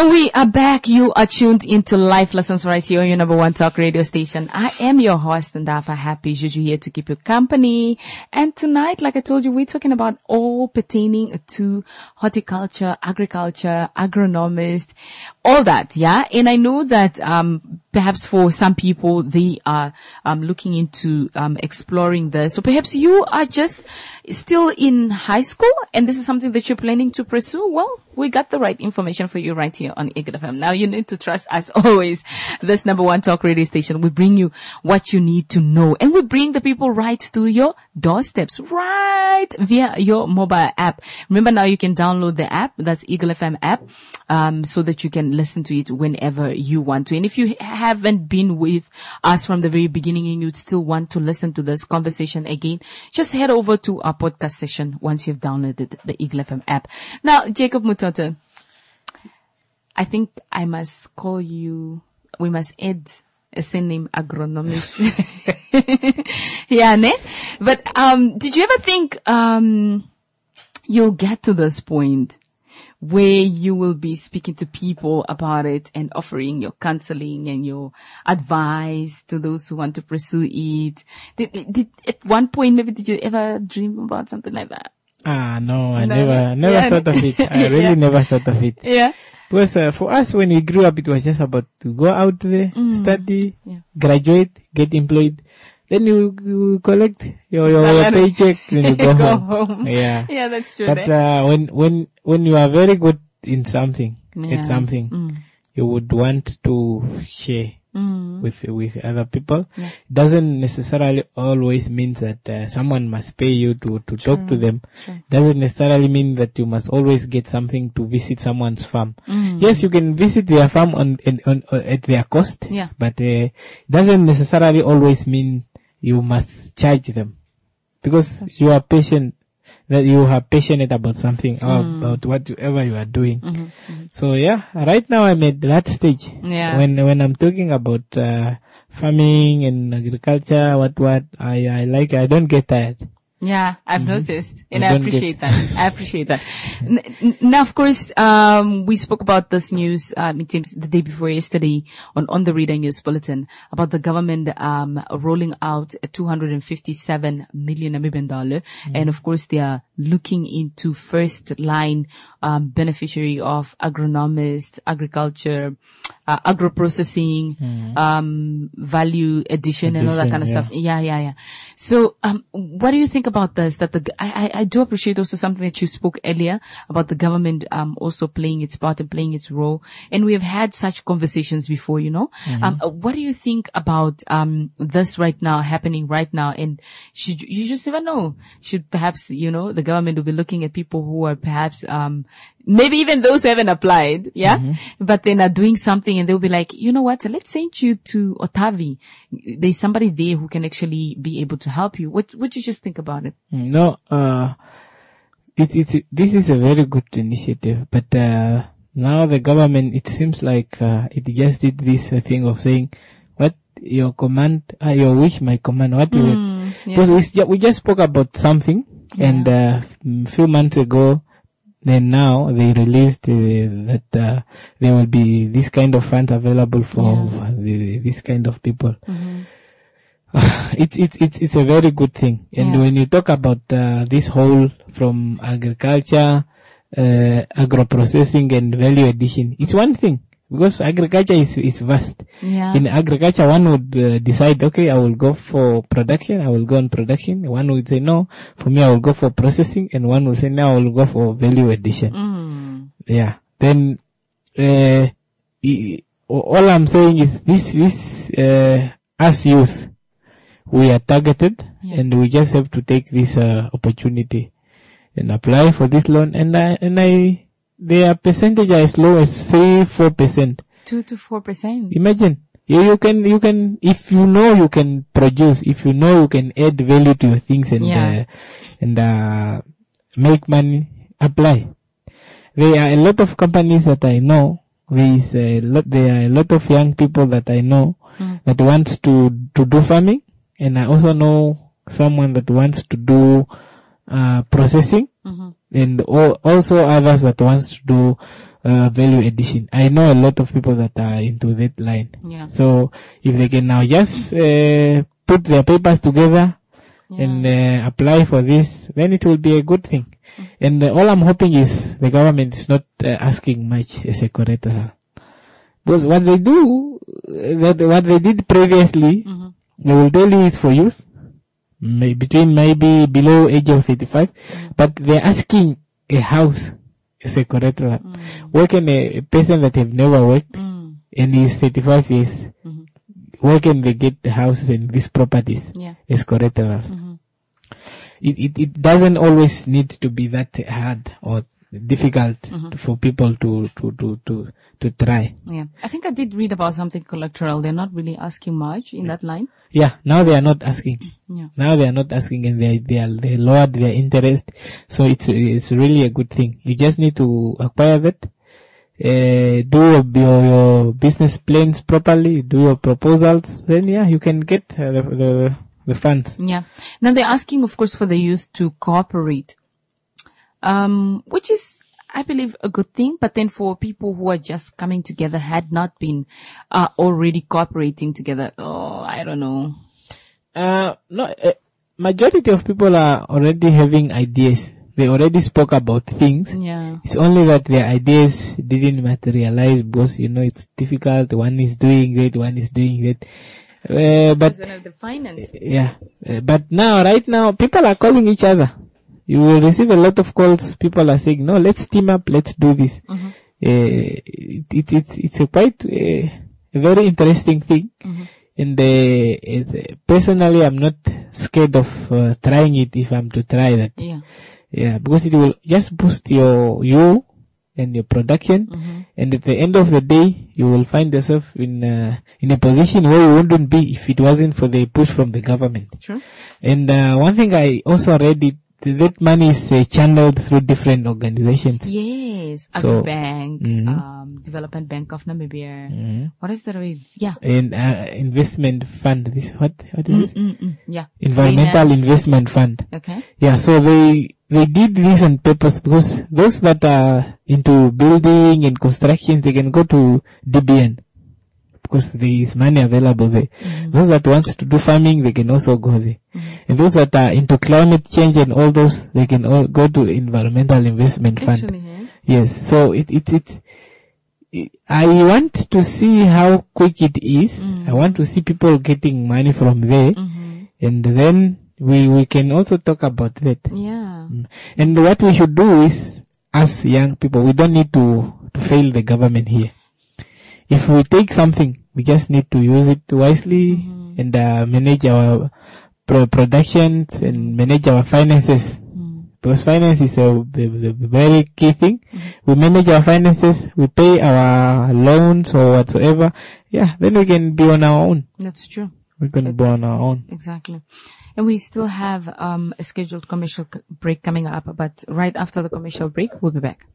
we are back. You are tuned into Life Lessons right here on your number one talk radio station. I am your host, Ndafa Happy Juju, here to keep you company. And tonight, like I told you, we're talking about all pertaining to horticulture, agriculture, agronomist, all that, yeah? And I know that, perhaps for some people, they are, looking into, exploring this. So perhaps you are just still in high school and this is something that you're planning to pursue. Well, we got the right information for you right here on Eagle FM. Now you need to trust us always. This number one talk radio station. We bring you what you need to know and we bring the people right to your doorsteps, right via your mobile app. Remember now you can download the app. That's Eagle FM app. So that you can listen to it whenever you want to. And if you haven't been with us from the very beginning and you'd still want to listen to this conversation again, just head over to our podcast section once you've downloaded the Eagle FM app. Now, Jacob Mutoto, I think I must call you, we must add a surname agronomist. Yeah, ne? But, did you ever think, you'll get to this point where you will be speaking to people about it and offering your counseling and your advice to those who want to pursue it? Did at one point, maybe did you ever dream about something like that? No, I never thought of it. I really never thought of it. Yeah. Because for us, when we grew up, it was just about to go out there, study, graduate, get employed. Then you collect your paycheck, then you go home. Yeah. Yeah, that's true. But, when you are very good in something, at something, you would want to share with other people. Yeah. It doesn't necessarily always mean that someone must pay you to talk to them. Doesn't necessarily mean that you must always get something to visit someone's farm. Yes, you can visit their farm on at their cost. Yeah. But doesn't necessarily always mean you must charge them, because you are patient, that you are passionate about something or about whatever you are doing. So yeah, right now I'm at that stage. Yeah. When I'm talking about farming and agriculture, I don't get tired. Yeah, I've noticed, and I appreciate that. I appreciate that. Now, of course, we spoke about this news, the day before yesterday on the Reader News Bulletin about the government, rolling out a 257 million Namibian dollar. And of course, they are looking into first line, beneficiary of agronomists, agriculture, agro-processing, value addition and all that kind of stuff. Yeah. So, what do you think about this? That I do appreciate also something that you spoke earlier about the government, also playing its part and playing its role. And we have had such conversations before, you know. What do you think about, this right now, happening right now? And you just never know. Should perhaps, you know, the government will be looking at people who are perhaps, maybe even those who haven't applied, but then are doing something and they'll be like, you know what, let's send you to Otavi. There's somebody there who can actually be able to help you. What do you just think about it? No, this is a very good initiative, but, now the government, it seems like, it just did this thing of saying, what your command, your wish, my command, what is it? Because we just spoke about something and, a few months ago, then now they released that there will be this kind of funds available for this kind of people. It's a very good thing. And when you talk about this whole from agriculture, agro-processing and value addition, it's one thing. Because agriculture is vast. Yeah. In agriculture, one would decide, okay, I will go for production, I will go on production. One would say, no, for me, I will go for processing. And one will say, no, I will go for value addition. Yeah. Then, all I'm saying is this, as youth, we are targeted and we just have to take this, opportunity and apply for this loan. And their percentage are as low as 3-4%. 2 to 4%. Imagine. You can, if you know you can produce, if you know you can add value to your things and make money, apply. There are a lot of companies that I know. There are a lot of young people that I know that wants to do farming. And I also know someone that wants to do, processing. And also others that wants to do value addition. I know a lot of people that are into that line. Yeah. So if they can now just put their papers together and apply for this, then it will be a good thing. And all I'm hoping is the government is not asking much as a collateral. Because what they do, what they did previously, they will tell you it's for youth, maybe below age of 35, but they're asking a house as a collateral. Where can a person that have never worked and is 35 years, where can they get the houses and these properties as collaterals? It doesn't always need to be that hard or difficult for people to try. Yeah. I think I did read about something collateral. They're not really asking much in that line. Yeah, now they are not asking. Yeah. Now they are not asking, and they lowered their interest. So it's really a good thing. You just need to acquire that. Do your business plans properly, do your proposals, then you can get the funds. Yeah. Now they're asking, of course, for the youth to cooperate, which is, I believe, a good thing. But then for people who are just coming together, had not been already cooperating together, I don't know. Majority of people are already having ideas. They already spoke about things. Yeah. It's only that their ideas didn't materialize because, it's difficult. One is doing that, one is doing that. But the finance. Yeah. But right now, people are calling each other. You will receive a lot of calls. People are saying, no, let's team up, let's do this. It's a quite a very interesting thing. And personally, I'm not scared of trying it if I'm to try that. Yeah. Yeah, because it will just boost you and your production. And at the end of the day, you will find yourself in a position where you wouldn't be if it wasn't for the push from the government. Sure. And one thing I also read, that money is channeled through different organizations. Yes, So, Agribank, Development Bank of Namibia. What is the read? Yeah. And investment fund. What is it? Yeah. Environmental Finance. Investment Fund. Okay. Yeah, so they did this on purpose because those that are into building and construction, they can go to DBN because there is money available there. Those that wants to do farming, they can also go there. And those that are into climate change and all those, they can all go to Environmental Investment Fund. Actually, yeah. Yes, so I want to see how quick it is. I want to see people getting money from there, and then we can also talk about that. Yeah. And what we should do is, as young people, we don't need to fail the government here. If we take something, we just need to use it wisely and manage our productions and manage our finances. Because finance is the very key thing. We manage our finances, we pay our loans or whatsoever. Yeah, then we can be on our own. That's true. We can be on our own. Exactly. And we still have a scheduled commercial break coming up, but right after the commercial break, we'll be back.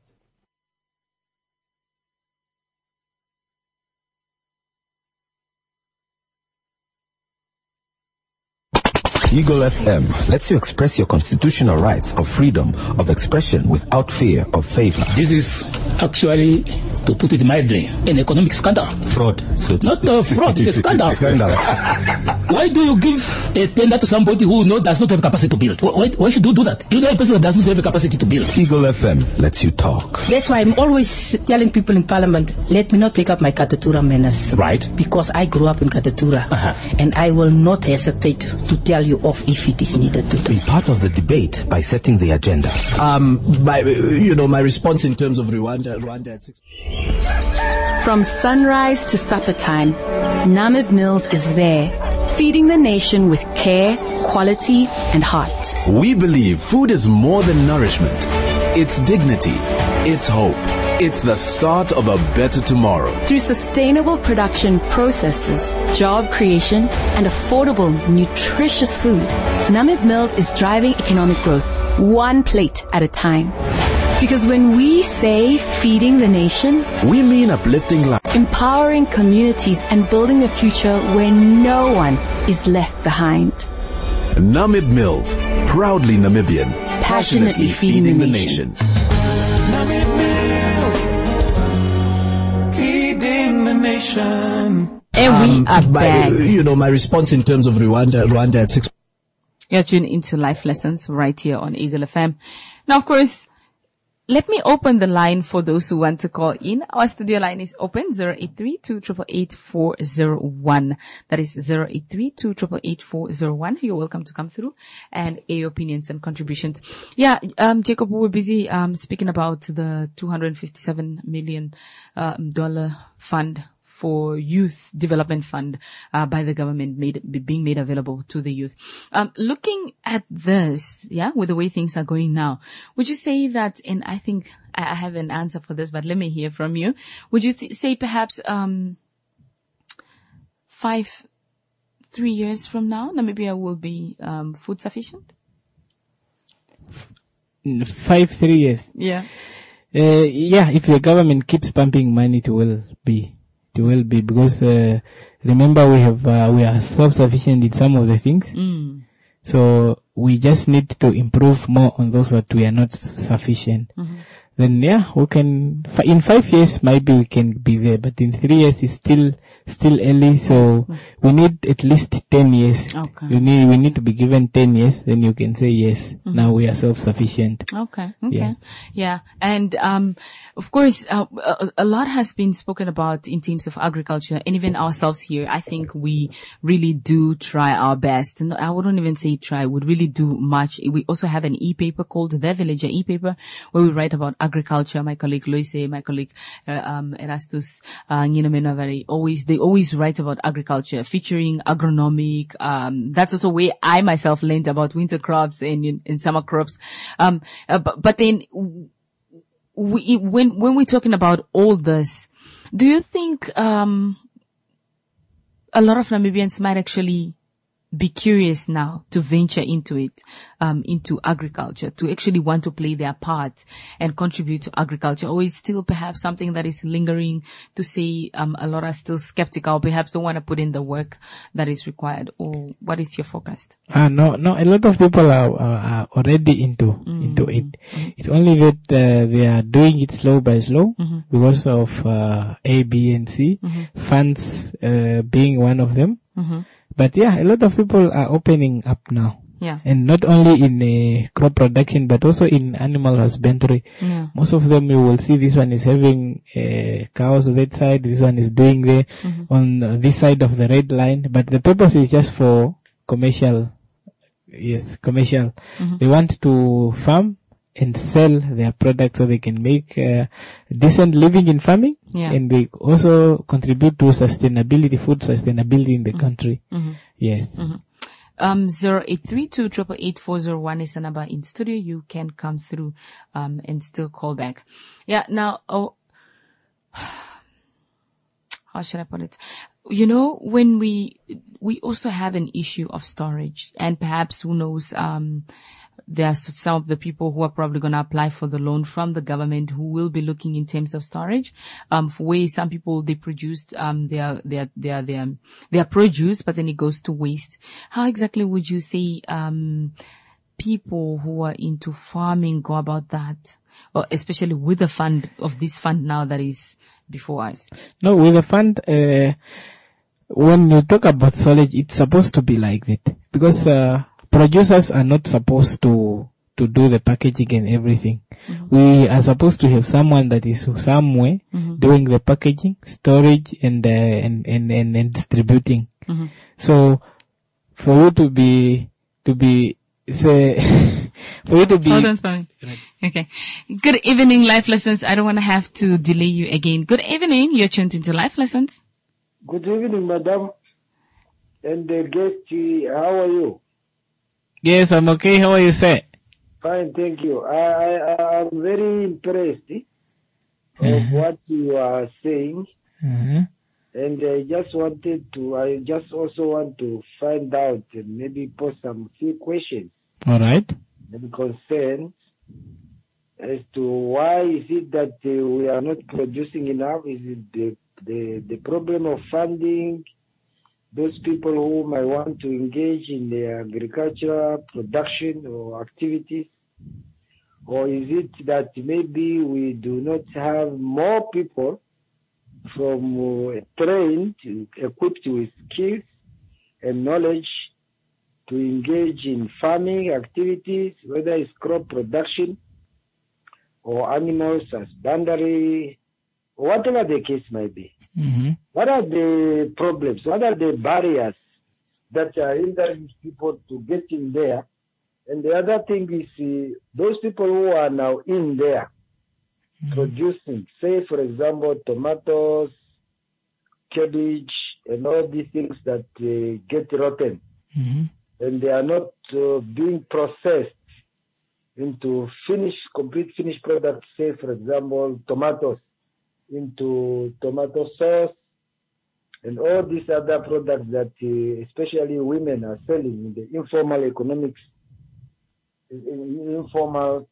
Eagle FM lets you express your constitutional rights of freedom of expression without fear of favor. This is actually, to put it mildly, an economic scandal. Fraud. So Not fraud, it's a scandal. Why do you give a tender to somebody who does not have capacity to build? Why should you do that? You know a person that does not have a capacity to build. Eagle FM lets you talk. That's why I'm always telling people in Parliament, let me not take up my Katatura menace. Right. Because I grew up in Katatura. And I will not hesitate to tell you off if it is needed to do. Be part of the debate by setting the agenda. My response in terms of Rwanda at 6. From sunrise to supper time, Namib Mills is there, feeding the nation with care, quality, and heart. We believe food is more than nourishment. It's dignity. It's hope. It's the start of a better tomorrow. Through sustainable production processes, job creation, and affordable, nutritious food, Namib Mills is driving economic growth, one plate at a time. Because when we say feeding the nation, we mean uplifting life, empowering communities, and building a future where no one is left behind. Namib Mills, proudly Namibian, passionately feeding the nation. Namib Mills, nation. And we are back. My response in terms of Rwanda at 6. You're tuned into Life Lessons right here on Eagle FM. Now, of course, let me open the line for those who want to call in. Our studio line is open, 083-288-401. That is 083-288-401. You're welcome to come through and air your opinions and contributions. Yeah, Jacob, we were busy speaking about the $257 million fund for youth development fund by the government being made available to the youth. Looking at this, with the way things are going now, would you say that, and I think I have an answer for this, but let me hear from you. Would you say perhaps 3 years from now, Namibia will be food sufficient? 3 years? Yeah. If the government keeps pumping money, it will be. It will be, because remember we are self-sufficient in some of the things. So we just need to improve more on those that we are not sufficient. Then we can, in 5 years maybe we can be there, but in 3 years it's still early, so we need at least 10 years. Okay. We need to be given 10 years, then you can say yes, now we are self-sufficient. Okay. Yes. Yeah. And, of course, a lot has been spoken about in terms of agriculture, and even ourselves here. I think we really do try our best. And I wouldn't even say try, we really do much. We also have an e-paper called The Villager e-paper, where we write about agriculture. My colleague Loise, my colleague, Erastus, they always write about agriculture, featuring agronomic, that's also where I myself learned about winter crops and summer crops. But then, when we're talking about all this, do you think a lot of Namibians might actually be curious now to venture into it, into agriculture, to actually want to play their part and contribute to agriculture? Or is still perhaps something that is lingering, to say a lot are still skeptical, perhaps don't want to put in the work that is required? Or what is your forecast? No, a lot of people are already into it. It's only that they are doing it slow by slow because of A, B, and C, funds being one of them. But a lot of people are opening up now. Yeah. And not only in crop production, but also in animal husbandry. Yeah. Most of them, you will see this one is having cows on that side, this one is doing there on this side of the red line. But the purpose is just for commercial. Yes, commercial. They want to farm and sell their products so they can make decent living in farming. Yeah. And they also contribute to sustainability, food sustainability in the country. Yes. 083-288-401 is the number in studio. You can come through and still call back. Yeah. Now, how should I put it? When we also have an issue of storage, and perhaps, who knows, there are some of the people who are probably going to apply for the loan from the government who will be looking in terms of storage. For where some people, they produced, their produce, but then it goes to waste. How exactly would you say, people who are into farming go about that? Or especially with the fund now that is before us? No, with the fund, when you talk about storage, it's supposed to be like that, because, producers are not supposed to do the packaging and everything. We are supposed to have someone that is somewhere doing the packaging, storage, and distributing. So, for you to be Hold on, sorry. Okay. Good evening, Life Lessons. I don't want to have to delay you again. Good evening. You're tuned into Life Lessons. Good evening, madam. And the guest, how are you? Yes, I'm okay. How are you, sir? Fine, thank you. I'm very impressed of what you are saying. And I just also want to find out and maybe pose some few questions. All right. Maybe concerns as to why is it that we are not producing enough? Is it the problem of funding? Those people who might want to engage in the agricultural production or activities? Or is it that maybe we do not have more people from trained, equipped with skills and knowledge to engage in farming activities, whether it's crop production or animal husbandry, or whatever the case might be. Mm-hmm. What are the problems? What are the barriers that are hindering people to get in there? And the other thing is those people who are now in there producing, say, for example, tomatoes, cabbage, and all these things that get rotten. Mm-hmm. And they are not being processed into complete finished products, say, for example, tomatoes, into tomato sauce, and all these other products that especially women are selling in the informal economics, informal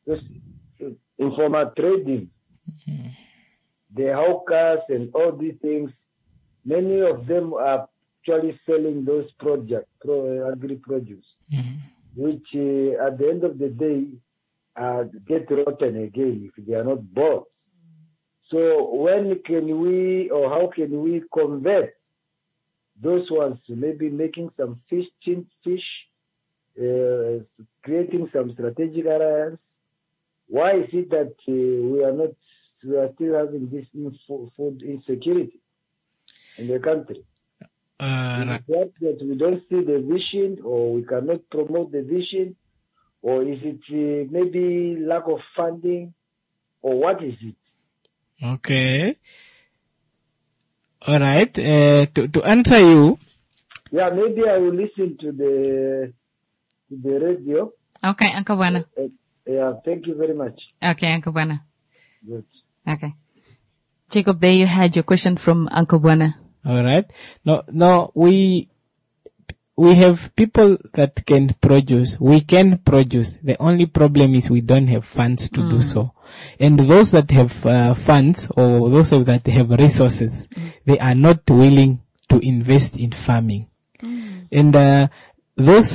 trading. Mm-hmm. The hawkers and all these things, many of them are actually selling those agri-produce, which at the end of the day get rotten again if they are not bought. So when can we, or how can we convert those ones to maybe making some fish, creating some strategic alliance? Why is it that we are still having this food insecurity in the country? Is it that we don't see the vision, or we cannot promote the vision, or is it maybe lack of funding, or what is it? Okay. All right. To answer you. Yeah, maybe I will listen to the radio. Okay, Uncle Buena. Yeah, thank you very much. Okay, Uncle Buena. Good. Okay. Jacob, there you had your question from Uncle Buena. All right. No, we have people that can produce. We can produce. The only problem is we don't have funds to do so. And those that have funds, or those that have resources, they are not willing to invest in farming. And those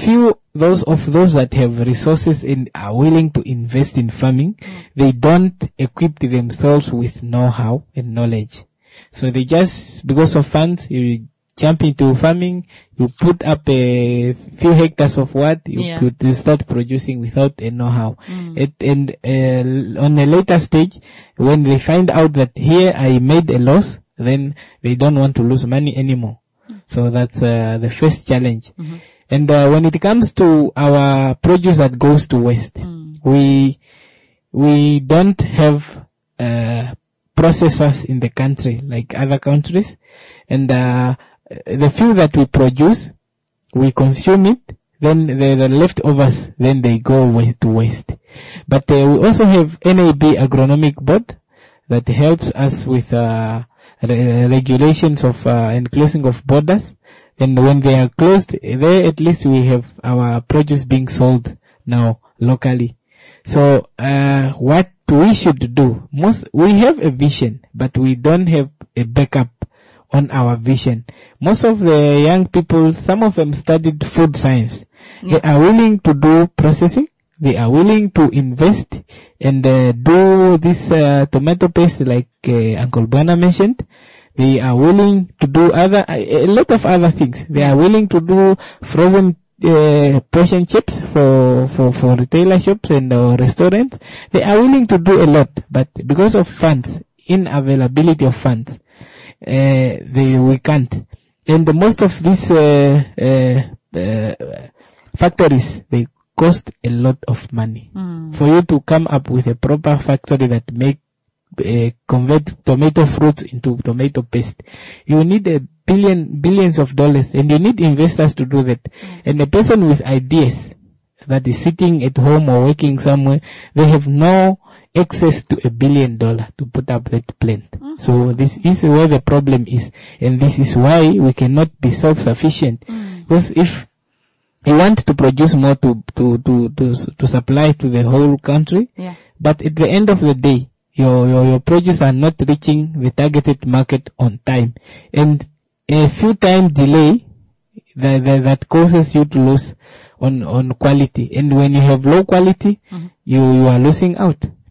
that have resources and are willing to invest in farming, they don't equip themselves with know-how and knowledge. So they just, because of funds, you jump into farming, you put up a few hectares of you start producing without a know-how. And on a later stage, when they find out that here I made a loss, then they don't want to lose money anymore. So that's the first challenge. And when it comes to our produce that goes to waste, we don't have processors in the country like other countries, and the few that we produce, we consume it, then the leftovers, then they go to waste. But we also have NAB Agronomic Board that helps us with regulations of and closing of borders. And when they are closed, there at least we have our produce being sold now locally. So what we should do, we have a vision, but we don't have a backup on our vision. Most of the young people, some of them studied food science. They are willing to do processing. They are willing to invest and do this tomato paste like Uncle Buena mentioned. They are willing to do a lot of other things. They are willing to do frozen portion chips for retailer shops and restaurants. They are willing to do a lot, but because of funds, unavailability of funds, we can't. And most of these factories, they cost a lot of money. For you to come up with a proper factory that convert tomato fruits into tomato paste, you need billions of dollars, and you need investors to do that. And a person with ideas that is sitting at home or working somewhere, they have no access to $1 billion to put up that plant. So this is where the problem is, and this is why we cannot be self-sufficient. Because if you want to produce more to supply to the whole country, but at the end of the day, your produce are not reaching the targeted market on time, and a few time delay that causes you to lose on quality. And when you have low quality, you are losing out,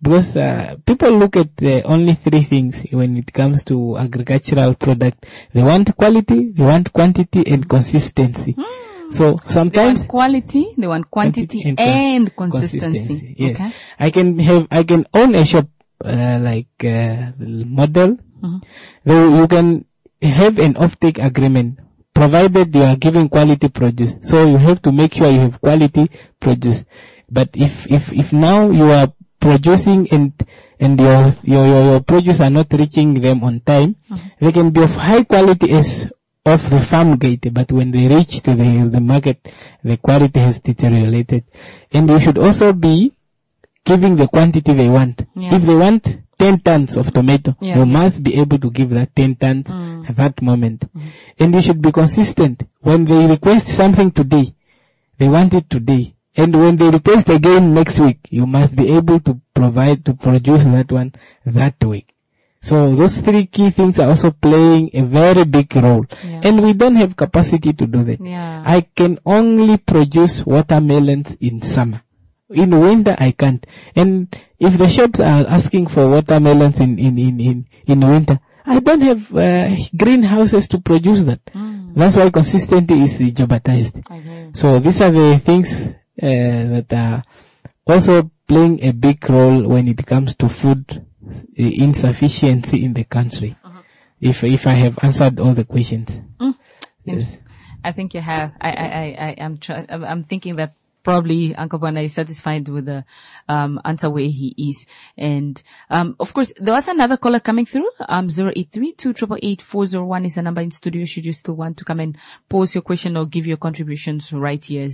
because people look at only three things when it comes to agricultural product. They want quality, they want quantity, and consistency. So sometimes they want quality, they want quantity and consistency. Yes, okay. I can own a shop the model. Though you can have an offtake agreement, provided you are giving quality produce. So you have to make sure you have quality produce. But if now you are producing and your produce are not reaching them on time, they can be of high quality as of the farm gate, but when they reach to the market, the quality has deteriorated. And you should also be giving the quantity they want. Yeah. If they want 10 tons of tomato, Yeah. you must be able to give that 10 tons at that moment. And you should be consistent. When they request something today, they want it today. And when they request again next week, you must be able to produce that one that week. So those three key things are also playing a very big role. Yeah. And we don't have capacity to do that. Yeah. I can only produce watermelons in summer. In winter, I can't. And if the shops are asking for watermelons in winter, I don't have greenhouses to produce that. That's why consistency is jeopardized. So these are the things that are also playing a big role when it comes to food insufficiency in the country. If I have answered all the questions. Yes. I think you have. I'm thinking that probably Uncle Bwana is satisfied with the answer where he is. And of course, there was another caller coming through. 083-288-401 is the number in studio should you still want to come and pose your question or give your contributions right here.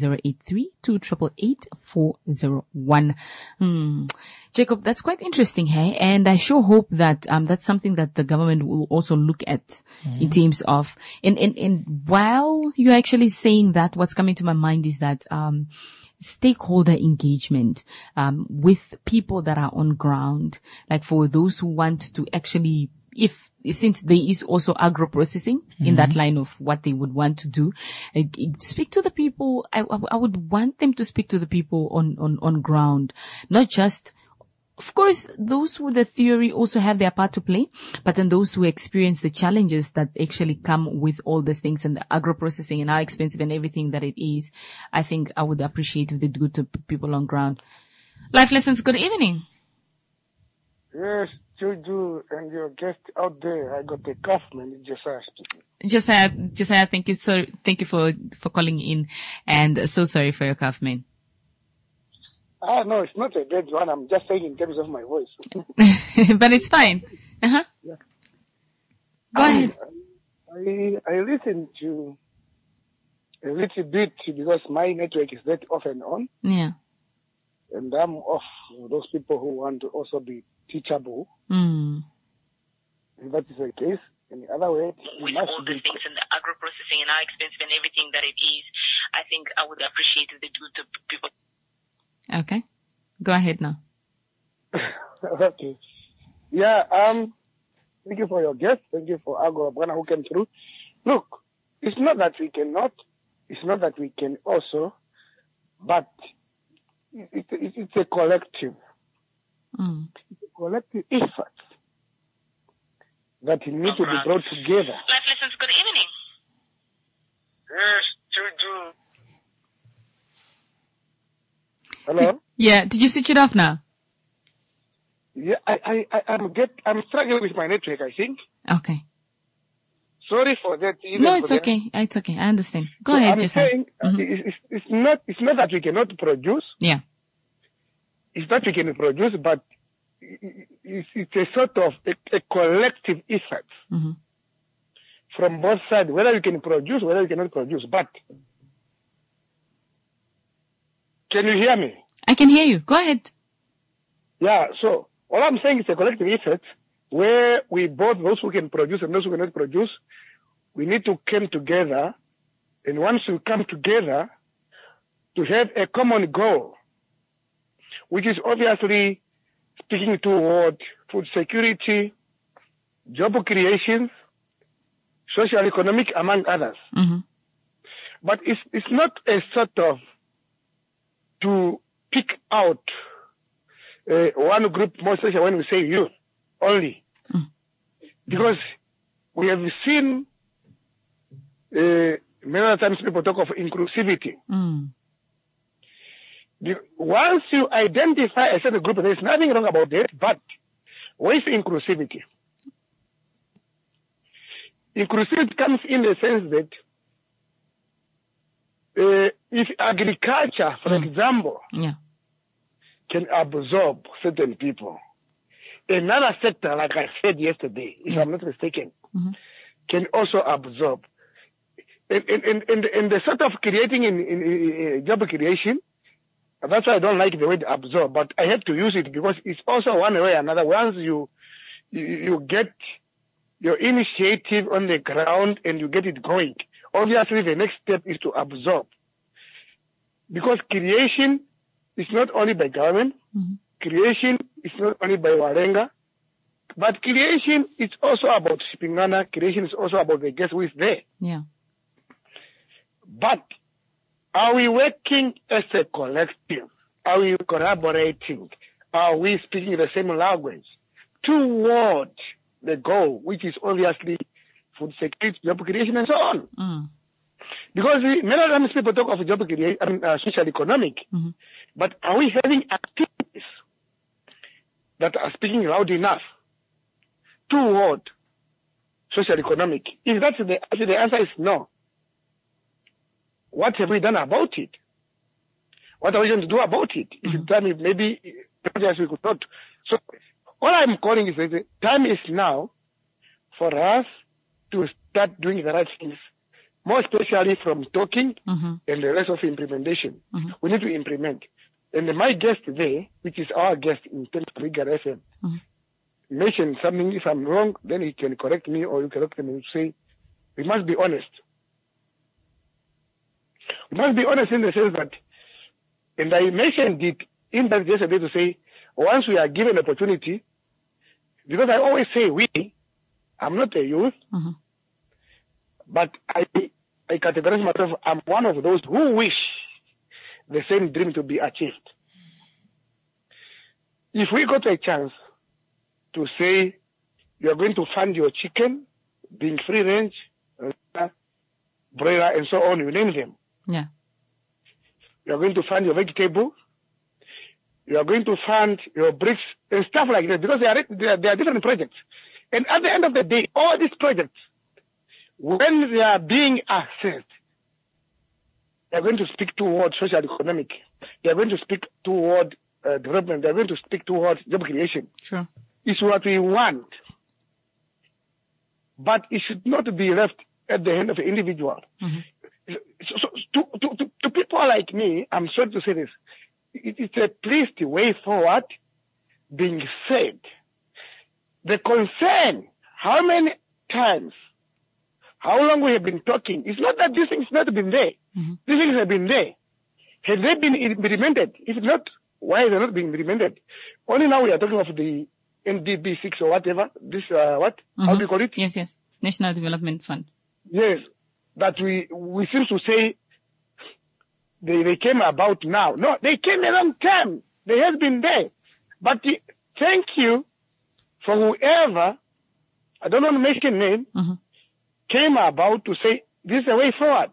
083-288-401. Jacob, that's quite interesting, hey? And I sure hope that that's something that the government will also look at in terms of and while you're actually saying that, what's coming to my mind is that stakeholder engagement with people that are on ground, like for those who want to actually, since there is also agro-processing in that line of what they would want to do, speak to the people. I would want them to speak to the people on ground, not just, of course, those with the theory also have their part to play, but then those who experience the challenges that actually come with all these things and the agro-processing and how expensive and everything that it is, I think I would appreciate if they do to people on ground. Life Lessons, good evening. Yes, Juju and your guest out there, I got a cough, man. Josiah, thank you for calling in, and so sorry for your cough, man. No, it's not a bad one. I'm just saying in terms of my voice. But it's fine. Yeah. Go ahead. I listened to a little bit because my network is that off and on. Yeah. And I'm off those people who want to also be teachable. If that is the case. In the other way, with all the things in the agro-processing and how expensive and everything that it is, I think I would appreciate if they do to people. Okay. Go ahead now. Okay. Yeah, thank you for your guest. Thank you for Agro Bwana who came through. Look, it's not that we cannot, it's not that we can also, but it's a collective. It's a collective effort that need to be brought together. Life Lessons, good evening. Yes, Juju. Hello? Yeah, did you switch it off now? Yeah, I'm struggling with my network, I think. Okay. Sorry for that. No, it's okay. It's okay. I understand. Go ahead, I'm Josiah. saying it's not that we cannot produce. Yeah. It's that we can produce, but it's a sort of a collective effort from both sides, whether you can produce, whether you cannot produce. But can you hear me? I can hear you. Go ahead. Yeah, so all I'm saying is a collective effort where we both, those who can produce and those who cannot produce, we need to come together. And once we come together to have a common goal, which is obviously speaking toward food security, job creation, social economic, among others. But it's not a sort of to pick out one group, more especially when we say youth only. Because we have seen many times people talk of inclusivity. Once you identify a certain group, there's nothing wrong about that, but where is inclusivity? Inclusivity comes in the sense that if agriculture, for example, can absorb certain people, another sector, like I said yesterday, if I'm not mistaken, can also absorb. And the sort of creating in job creation, that's why I don't like the word absorb, but I have to use it because it's also one way or another. Once you get your initiative on the ground and you get it going, obviously the next step is to absorb. Because creation is not only by government, creation is not only by Warenga, but creation is also about Sipingana, creation is also about the guest who is there. Yeah. But are we working as a collective? Are we collaborating? Are we speaking the same language toward the goal, which is obviously food security, job creation, and so on? Because many times people talk of job creation, social economic, but are we having activities that are speaking loud enough toward social economic? If that's the answer is no. What have we done about it? What are we going to do about it? If it's time, maybe we could not. So all I'm calling is that the time is now for us to start doing the right things, more especially from talking and the rest of implementation. We need to implement. And my guest there, which is our guest in terms of Eagle FM, mentioned something. If I'm wrong, then he can correct me, or you correct me and say, we must be honest. We must be honest in the sense that, and I mentioned it in that yesterday to say, once we are given opportunity, because I always say I'm not a youth, but I categorize myself, I'm one of those who wish the same dream to be achieved. If we got a chance to say, you are going to fund your chicken, being free range, broiler, and so on, you name them. Yeah. You are going to fund your vegetable. You are going to fund your bricks and stuff like that, because they are different projects. And at the end of the day, all these projects, when they are being assessed, they are going to speak toward social economic. They are going to speak toward development. They are going to speak toward job creation. Sure. It's what we want. But it should not be left at the hand of the individual. So to people like me, I'm sorry to say this, it's a pleased way forward being said. The concern, how many times, how long we have been talking, it's not that these things have not been there. These things have been there. Have they been implemented? If not, why are they not being implemented? Only now we are talking of the NDB 6 or whatever. This, what? How do you call it? Yes. National Development Fund. Yes. That we seem to say they came about now. No, they came a long time. They have been there. But thank you for whoever, I don't want to mention name, came about to say this is the way forward.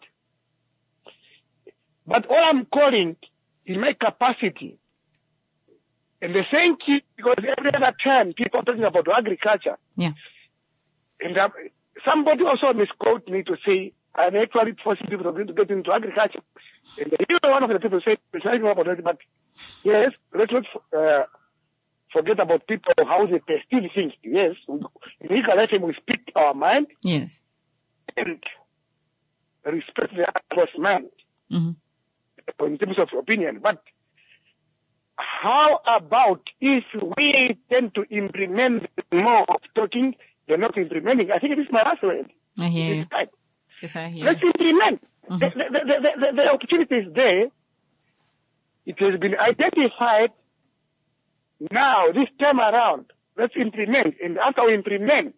But all I'm calling in my capacity, and the thank you, because every other time people are talking about agriculture. Yeah. And somebody also misquoted me to say, I'm actually forcing people to get into agriculture. And you know, one of the people said, about it, but yes, let's not forget about people, how they perceive things. Yes, in Eagle FM we speak our mind. Yes. And respect the other man in terms of opinion. But how about if we tend to implement more of talking than not implementing? I think it is my last word. I hear you. Yes, I hear. Let's implement. The opportunity is there. It has been identified. Now, this time around, let's implement. And after we implement,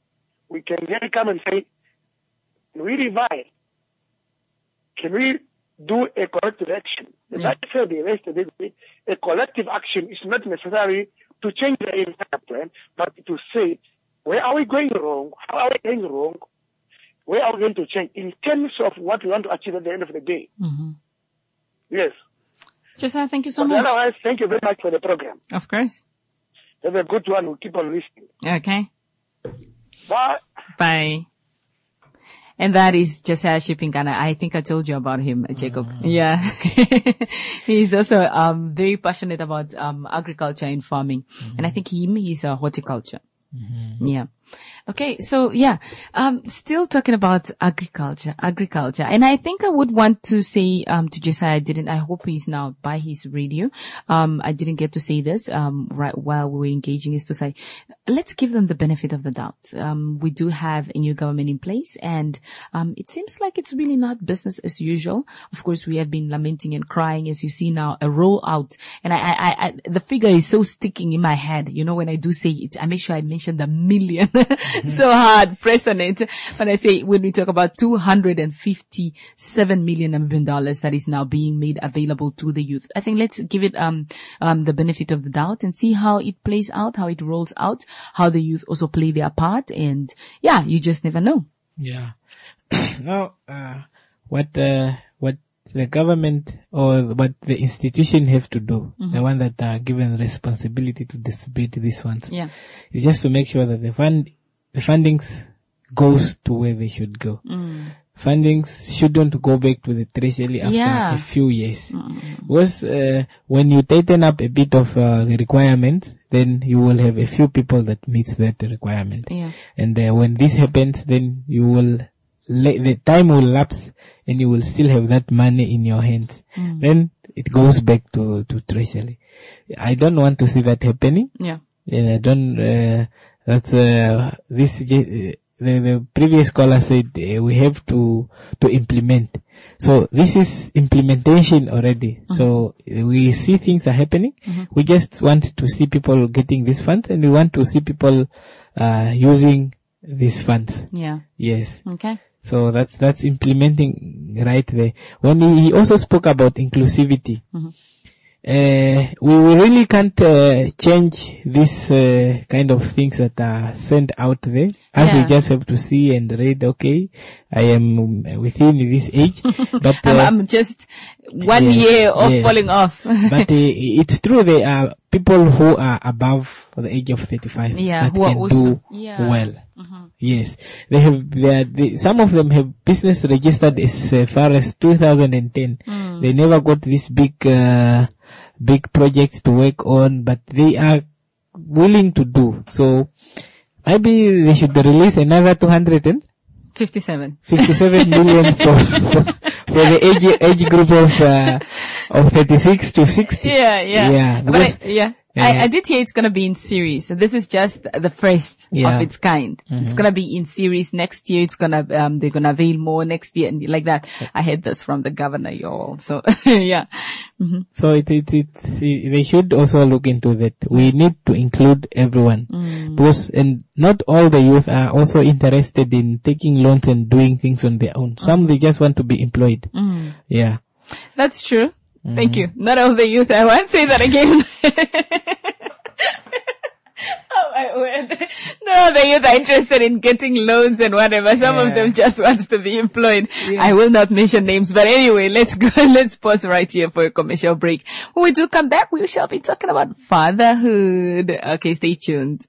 we can then come and say, can we revise? Can we do a collective action. As I said yesterday, a collective action is not necessary to change the entire plan, but to say, where are we going wrong? How are we going wrong? Where are we going to change in terms of what we want to achieve at the end of the day? Mm-hmm. Yes. Josiah, thank you so much. Otherwise, thank you very much for the program. Of course. Have a good one. We'll keep on listening. Okay. Bye. Bye. And that is Josiah Shipingana. I think I told you about him, Jacob. Yeah. He's also very passionate about agriculture and farming. And I think he's a horticulture. Yeah. Okay. So yeah, still talking about agriculture. And I think I would want to say, to Josiah, I hope he's now by his radio. I didn't get to say this, right while we were engaging, is to say, let's give them the benefit of the doubt. We do have a new government in place, and, it seems like it's really not business as usual. Of course, we have been lamenting and crying, as you see now, a rollout. And I the figure is so sticking in my head. You know, when I do say it, I make sure I mention the million. So hard press on it. But I say, when we talk about $257 million Namibian dollars that is now being made available to the youth, I think let's give it, the benefit of the doubt and see how it plays out, how it rolls out, how the youth also play their part. And yeah, you just never know. Yeah. Now, what the government or what the institution have to do, the one that are given responsibility to distribute these funds, is just to make sure that the fundings goes to where they should go. Fundings shouldn't go back to the treasury after a few years. Because when you tighten up a bit of the requirements, then you will have a few people that meets that requirement. And when this happens, then you will the time will lapse and you will still have that money in your hands. Then it goes back to treasury. I don't want to see that happening. And I don't, the previous caller said we have to implement. So this is implementation already. So we see things are happening. We just want to see people getting these funds, and we want to see people using these funds. Yes. Okay. So that's implementing right there. When he also spoke about inclusivity, we really can't change this kind of things that are sent out there. As we just have to see and read, okay, I am within this age, but I'm just 1 year of falling off. But it's true, there are people who are above the age of 35 that can do well. Yes, some of them have business registered as far as 2010. They never got this big projects to work on, but they are willing to do. So maybe they should release another 57 million for the age group of 36 to 60. I did hear it's gonna be in series. So this is just the first of its kind. It's gonna be in series. Next year it's gonna, they're gonna avail more next year and like that. I heard this from the governor, y'all. So, So they should also look into that. We need to include everyone. Because, and not all the youth are also interested in taking loans and doing things on their own. Some, they just want to be employed. That's true. Thank you. Not all the youth. I won't say that again. Oh my word. No, the youth are interested in getting loans and whatever. Some of them just wants to be employed. I will not mention names, but anyway, let's go. Let's pause right here for a commercial break. When we do come back, we shall be talking about fatherhood. Okay, stay tuned.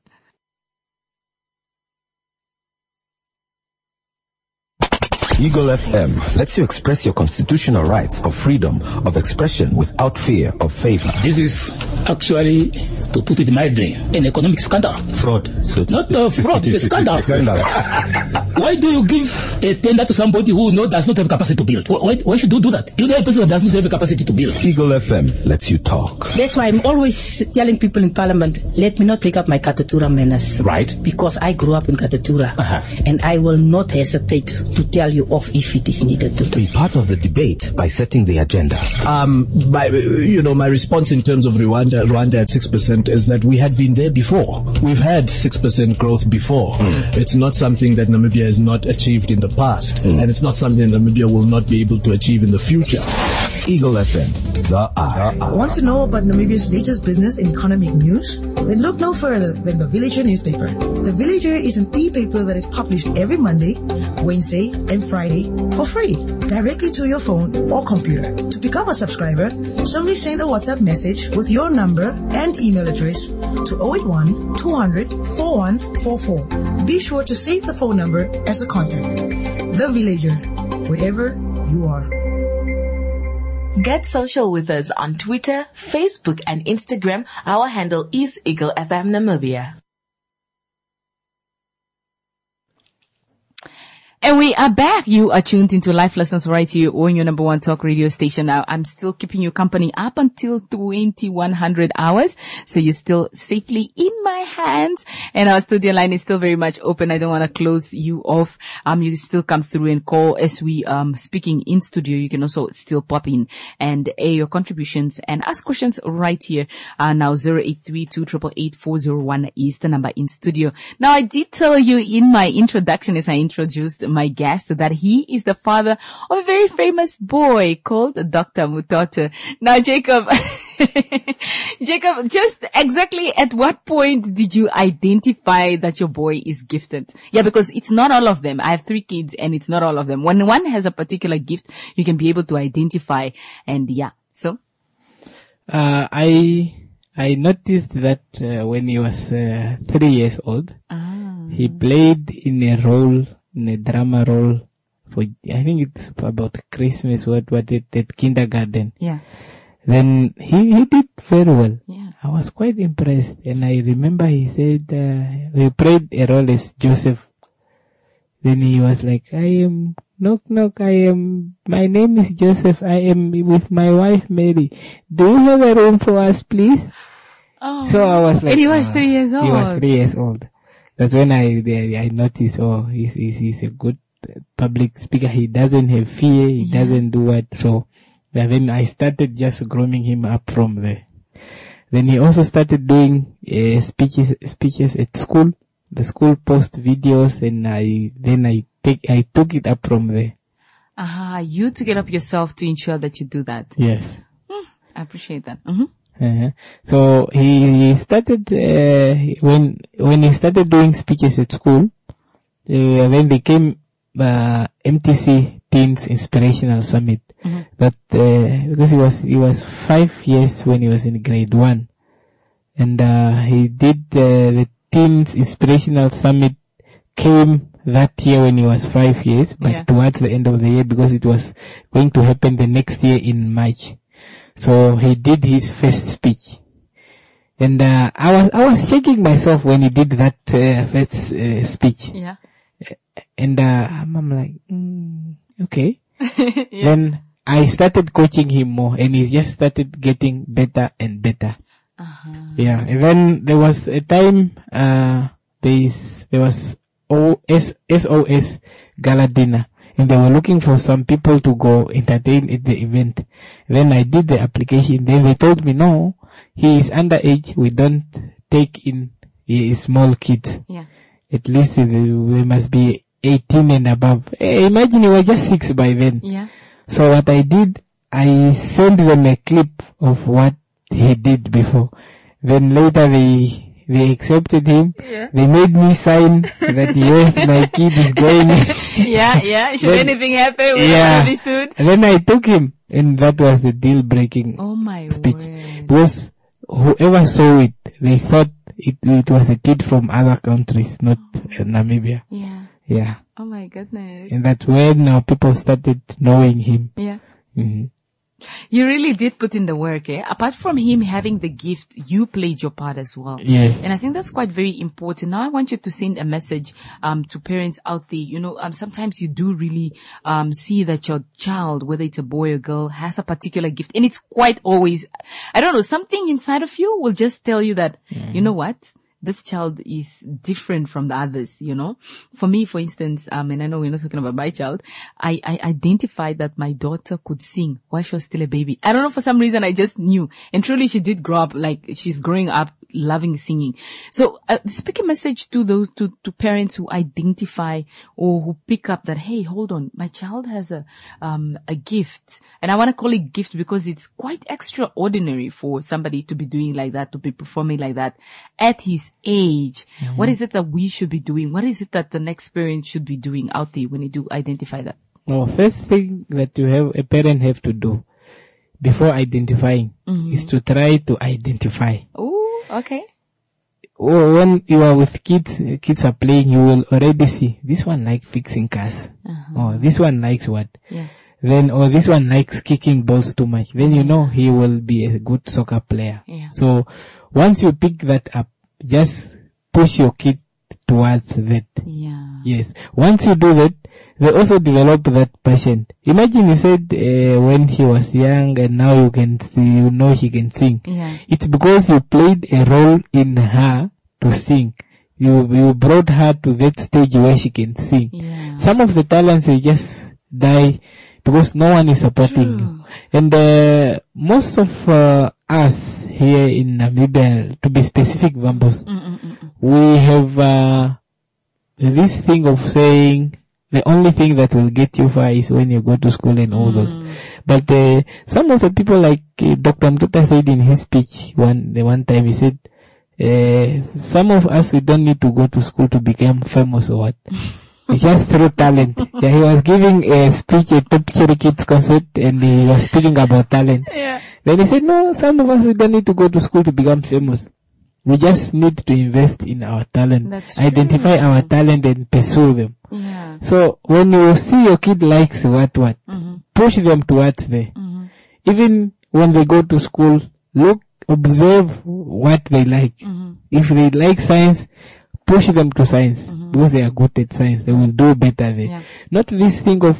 Eagle FM lets you express your constitutional rights of freedom of expression without fear of favor. This is actually, to put it mildly, an economic scandal. Fraud. So not fraud, it's a scandal. Why do you give a tender to somebody who does not have capacity to build? Why should you do that? You know a person that does not have a capacity to build. Eagle FM lets you talk. That's why I'm always telling people in Parliament, let me not take up my Katatura menace. Right. Because I grew up in Katatura. And I will not hesitate to tell you off if it is needed to. Be part of the debate by setting the agenda. My response in terms of Rwanda at 6% point is that we had been there before. We've had 6% growth before. It's not something that Namibia has not achieved in the past, and it's not something Namibia will not be able to achieve in the future. Eagle FM, the eye. Want to know about Namibia's latest business and economic news? Then look no further than the Villager newspaper. The Villager is an e-paper that is published every Monday, Wednesday, and Friday for free, directly to your phone or computer. To become a subscriber, simply send a WhatsApp message with your number and email address to 081 200 4144. Be sure to save the phone number as a contact. The Villager, wherever you are. Get social with us on Twitter, Facebook, and Instagram. Our handle is Eagle FM Namibia. And we are back. You are tuned into Life Lessons right here on your number one talk radio station. Now, I'm still keeping you company up until 2100 hours. So you're still safely in my hands. And our studio line is still very much open. I don't want to close you off. You can still come through and call as we, speaking in studio. You can also still pop in and air your contributions and ask questions right here. Now 0832888401 is the number in studio. Now, I did tell you in my introduction as I introduced my guest that he is the father of a very famous boy called Dr. Mutoto. Now, Jacob, Jacob, just exactly at what point did you identify that your boy is gifted? Yeah, because it's not all of them. I have 3 kids and it's not all of them. When one has a particular gift, you can be able to identify. And yeah, so? I noticed that when he was 3 years old, he played in a drama role for, I think it's about Christmas, what at kindergarten. Yeah. Then he did very well. Yeah. I was quite impressed. And I remember he said, he played a role as Joseph. Then he was like, I am, knock, my name is Joseph. I am with my wife, Mary. Do you have a room for us, please? Oh. So I was like, and he was 3 years old. He was 3 years old. That's when I noticed, he's a good public speaker. He doesn't have fear. He doesn't do what. So then I started just grooming him up from there. Then he also started doing speeches at school. The school post videos, and I took it up from there. You took it up yourself to ensure that you do that. Yes. I appreciate that. Mm-hmm. So he started when he started doing speeches at school. Then they came MTC Teens Inspirational Summit. Mm-hmm. That because he was 5 years when he was in grade 1, and he did the Teens Inspirational Summit came that year when he was 5 years, but towards the end of the year because it was going to happen the next year in March. So he did his first speech, and I was checking myself when he did that first speech. Yeah. And I'm like, okay. Then I started coaching him more, and he just started getting better and better. Yeah. And then there was a time there was SOS Gala Dinner. And they were looking for some people to go entertain at the event. Then I did the application. Then they told me, no, he is underage. We don't take in small kids. Yeah. At least they must be 18 and above. Imagine he was just 6 by then. Yeah. So what I did, I sent them a clip of what he did before. Then later they accepted him. Yeah. They made me sign that yes, my kid is going. Yeah. Should anything happen, we will be sued. And then I took him, and that was the deal-breaking speech. Word. Because whoever saw it, they thought it was a kid from other countries, not Namibia. Yeah. Yeah. Oh my goodness. And that's when now people started knowing him. Yeah. Mm-hmm. You really did put in the work, eh? Apart from him having the gift, you played your part as well. Yes. And I think that's quite very important. Now I want you to send a message, to parents out there. You know, sometimes you do really, see that your child, whether it's a boy or girl, has a particular gift. And it's quite always, I don't know, something inside of you will just tell you that, you know what? This child is different from the others, you know. For me, for instance, and I know we're not talking about my child, I identified that my daughter could sing while she was still a baby. I don't know, for some reason I just knew. And truly she did grow up, like she's growing up loving singing. So speak a message to those, to parents who identify or who pick up that, hey, hold on, my child has a gift. And I want to call it gift because it's quite extraordinary for somebody to be doing like that, to be performing like that at his age. Mm-hmm. What is it that we should be doing? What is it that the next parent should be doing out there when they do identify that? Well, first thing that a parent have to do before identifying is to try to identify. Oh, okay. When you are with kids are playing, you will already see this one likes fixing cars. Or this one likes what? Yeah. Then, or this one likes kicking balls too much. Then you know he will be a good soccer player. Yeah. So once you pick that up, just push your kid towards that. Yeah. Yes. Once you do that, they also develop that passion. Imagine you said when he was young and now you can see, you know he can sing. Yeah. It's because you played a role in her to sing. You brought her to that stage where she can sing. Yeah. Some of the talents they just die because no one is supporting you. And most of us here in Namibia, to be specific, Vambos, we have this thing of saying the only thing that will get you far is when you go to school and all those. But some of the people, like Dr. Mtuta said in his speech one time, he said, some of us, we don't need to go to school to become famous or what. It's just through talent. Yeah, he was giving a speech at Top Cherry Kids concert and he was speaking about talent. Yeah. Then he said, no, some of us, we don't need to go to school to become famous. We just need to invest in our talent, identify our talent and pursue them. Yeah. So when you see your kid likes what, push them towards there. Even when they go to school, observe what they like. If they like science, push them to science because they are good at science. They will do better there. Yeah. Not this thing of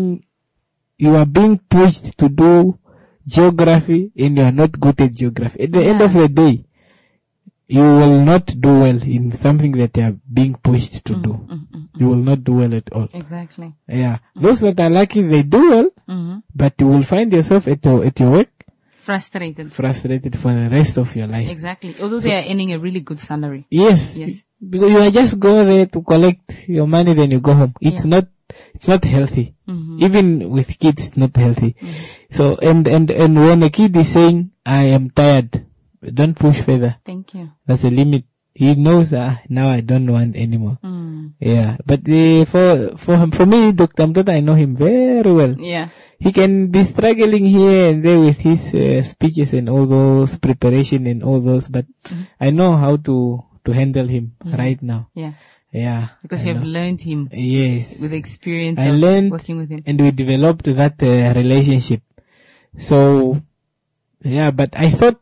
you are being pushed to do geography and you are not good at geography. At the end of the day, you will not do well in something that you are being pushed to do. You will not do well at all. Exactly. Yeah. Those that are lucky, they do well, but you will find yourself at your work frustrated for the rest of your life. Exactly. Although they are earning a really good salary. Yes. Because you just go there to collect your money, then you go home. It's not healthy. Even with kids, it's not healthy. So, and when a kid is saying, I am tired, don't push further. Thank you. That's a limit. He knows, now I don't want anymore. Yeah. But for me, Dr. Mtuta, I know him very well. Yeah. He can be struggling here and there with his speeches and all those preparation and all those, but I know how to handle him right now. Yeah. Yeah. Because you have learned him. Yes. With experience I learned working with him. And we developed that relationship. So, yeah, but I thought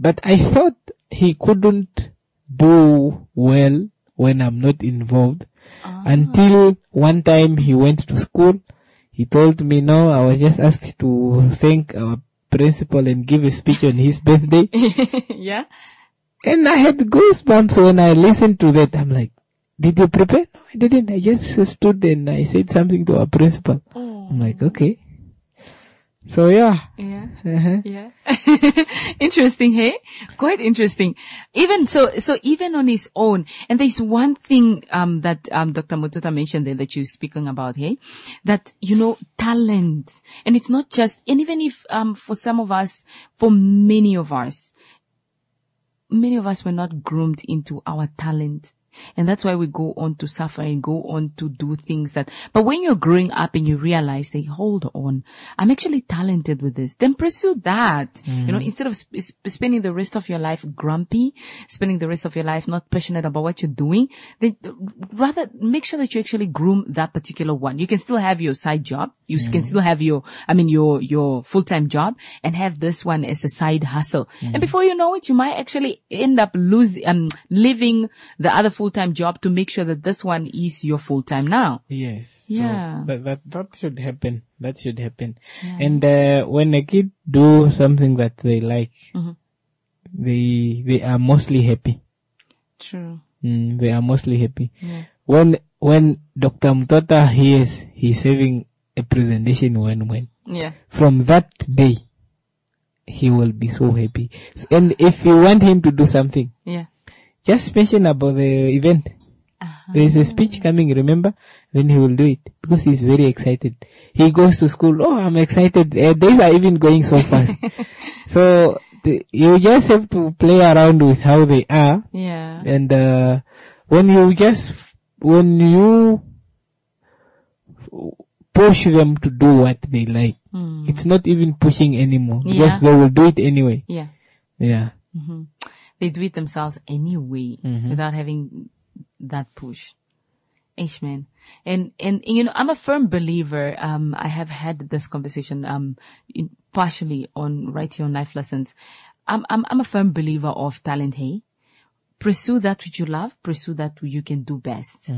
he couldn't do well when I'm not involved until one time he went to school. He told me, no, I was just asked to thank our principal and give a speech on his birthday. Yeah. And I had goosebumps when I listened to that. I'm like, did you prepare? No, I didn't. I just stood and I said something to our principal. I'm like, okay. So yeah. Yeah. Yeah. Interesting, hey? Quite interesting. Even so even on his own. And there's one thing, that, Dr. Mtuta mentioned there that you're speaking about, hey? That, talent. And it's not just, and even if, for some of us, for many of us were not groomed into our talent. And that's why we go on to suffer and go on to do things but when you're growing up and you realize that, hold on, I'm actually talented with this, then pursue that. Instead of spending the rest of your life grumpy, spending the rest of your life not passionate about what you're doing, then rather make sure that you actually groom that particular one. You can still have your side job. You can still have your full-time job and have this one as a side hustle. And before you know it, you might actually end up leaving the other full-time job to make sure that this one is your full-time now. Yes. Yeah. So that should happen. That should happen. Yeah. And when a kid do something that they like, they are mostly happy. True. They are mostly happy. Yeah. When Dr. Mtuta hears he's having a presentation when yeah, from that day he will be so happy. And if you want him to do something, just mention about the event. There is a speech coming, remember? Then he will do it because he's very excited. He goes to school. Oh, I'm excited. Days are even going so fast. So you just have to play around with how they are. Yeah. And when you push them to do what they like, it's not even pushing anymore because they will do it anyway. Yeah. Yeah. Mm-hmm. They do it themselves anyway without having that push. Man. And you know, I'm a firm believer. I have had this conversation partially on right here on Life Lessons. I'm a firm believer of talent. Hey, pursue that which you love. Pursue that which you can do best.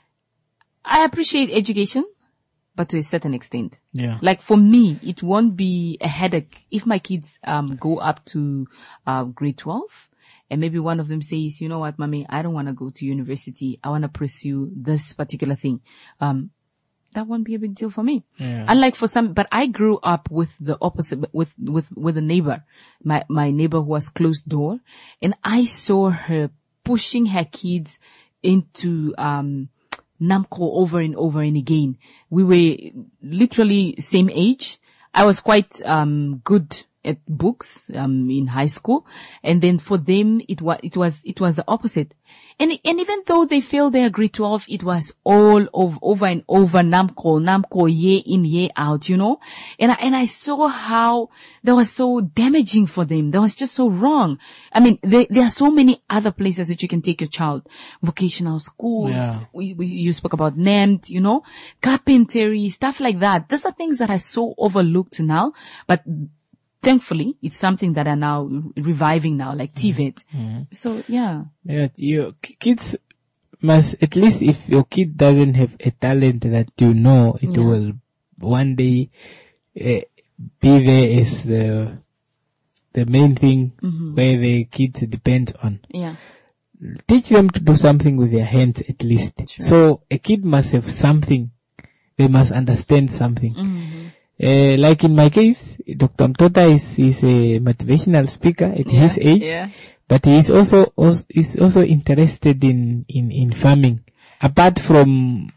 I appreciate education, but to a certain extent. Yeah. Like for me, it won't be a headache if my kids go up to grade 12. And maybe one of them says, you know what, mommy, I don't want to go to university. I want to pursue this particular thing. That won't be a big deal for me. Yeah. Unlike for some, but I grew up with the opposite, with a neighbor, my neighbor who was closed door, and I saw her pushing her kids into, NAMCO over and over and again. We were literally same age. I was quite, good at books, in high school. And then for them, it was the opposite. And even though they failed their grade 12, it was all over and over NAMCO, year in, year out, you know? And I saw how that was so damaging for them. That was just so wrong. I mean, there are so many other places that you can take your child. Vocational schools. Yeah. You spoke about NEMT, you know? Carpentry, stuff like that. Those are things that are so overlooked now, but thankfully, it's something that are now reviving now, like TVET. So, yeah. Yeah, your kids must, at least if your kid doesn't have a talent that you know, it will one day be there as the main thing where the kids depend on. Yeah. Teach them to do something with their hands at least. Sure. So a kid must have something. They must understand something. Like in my case, Dr. Mtota is a motivational speaker at his age, but he is also interested in farming. Apart from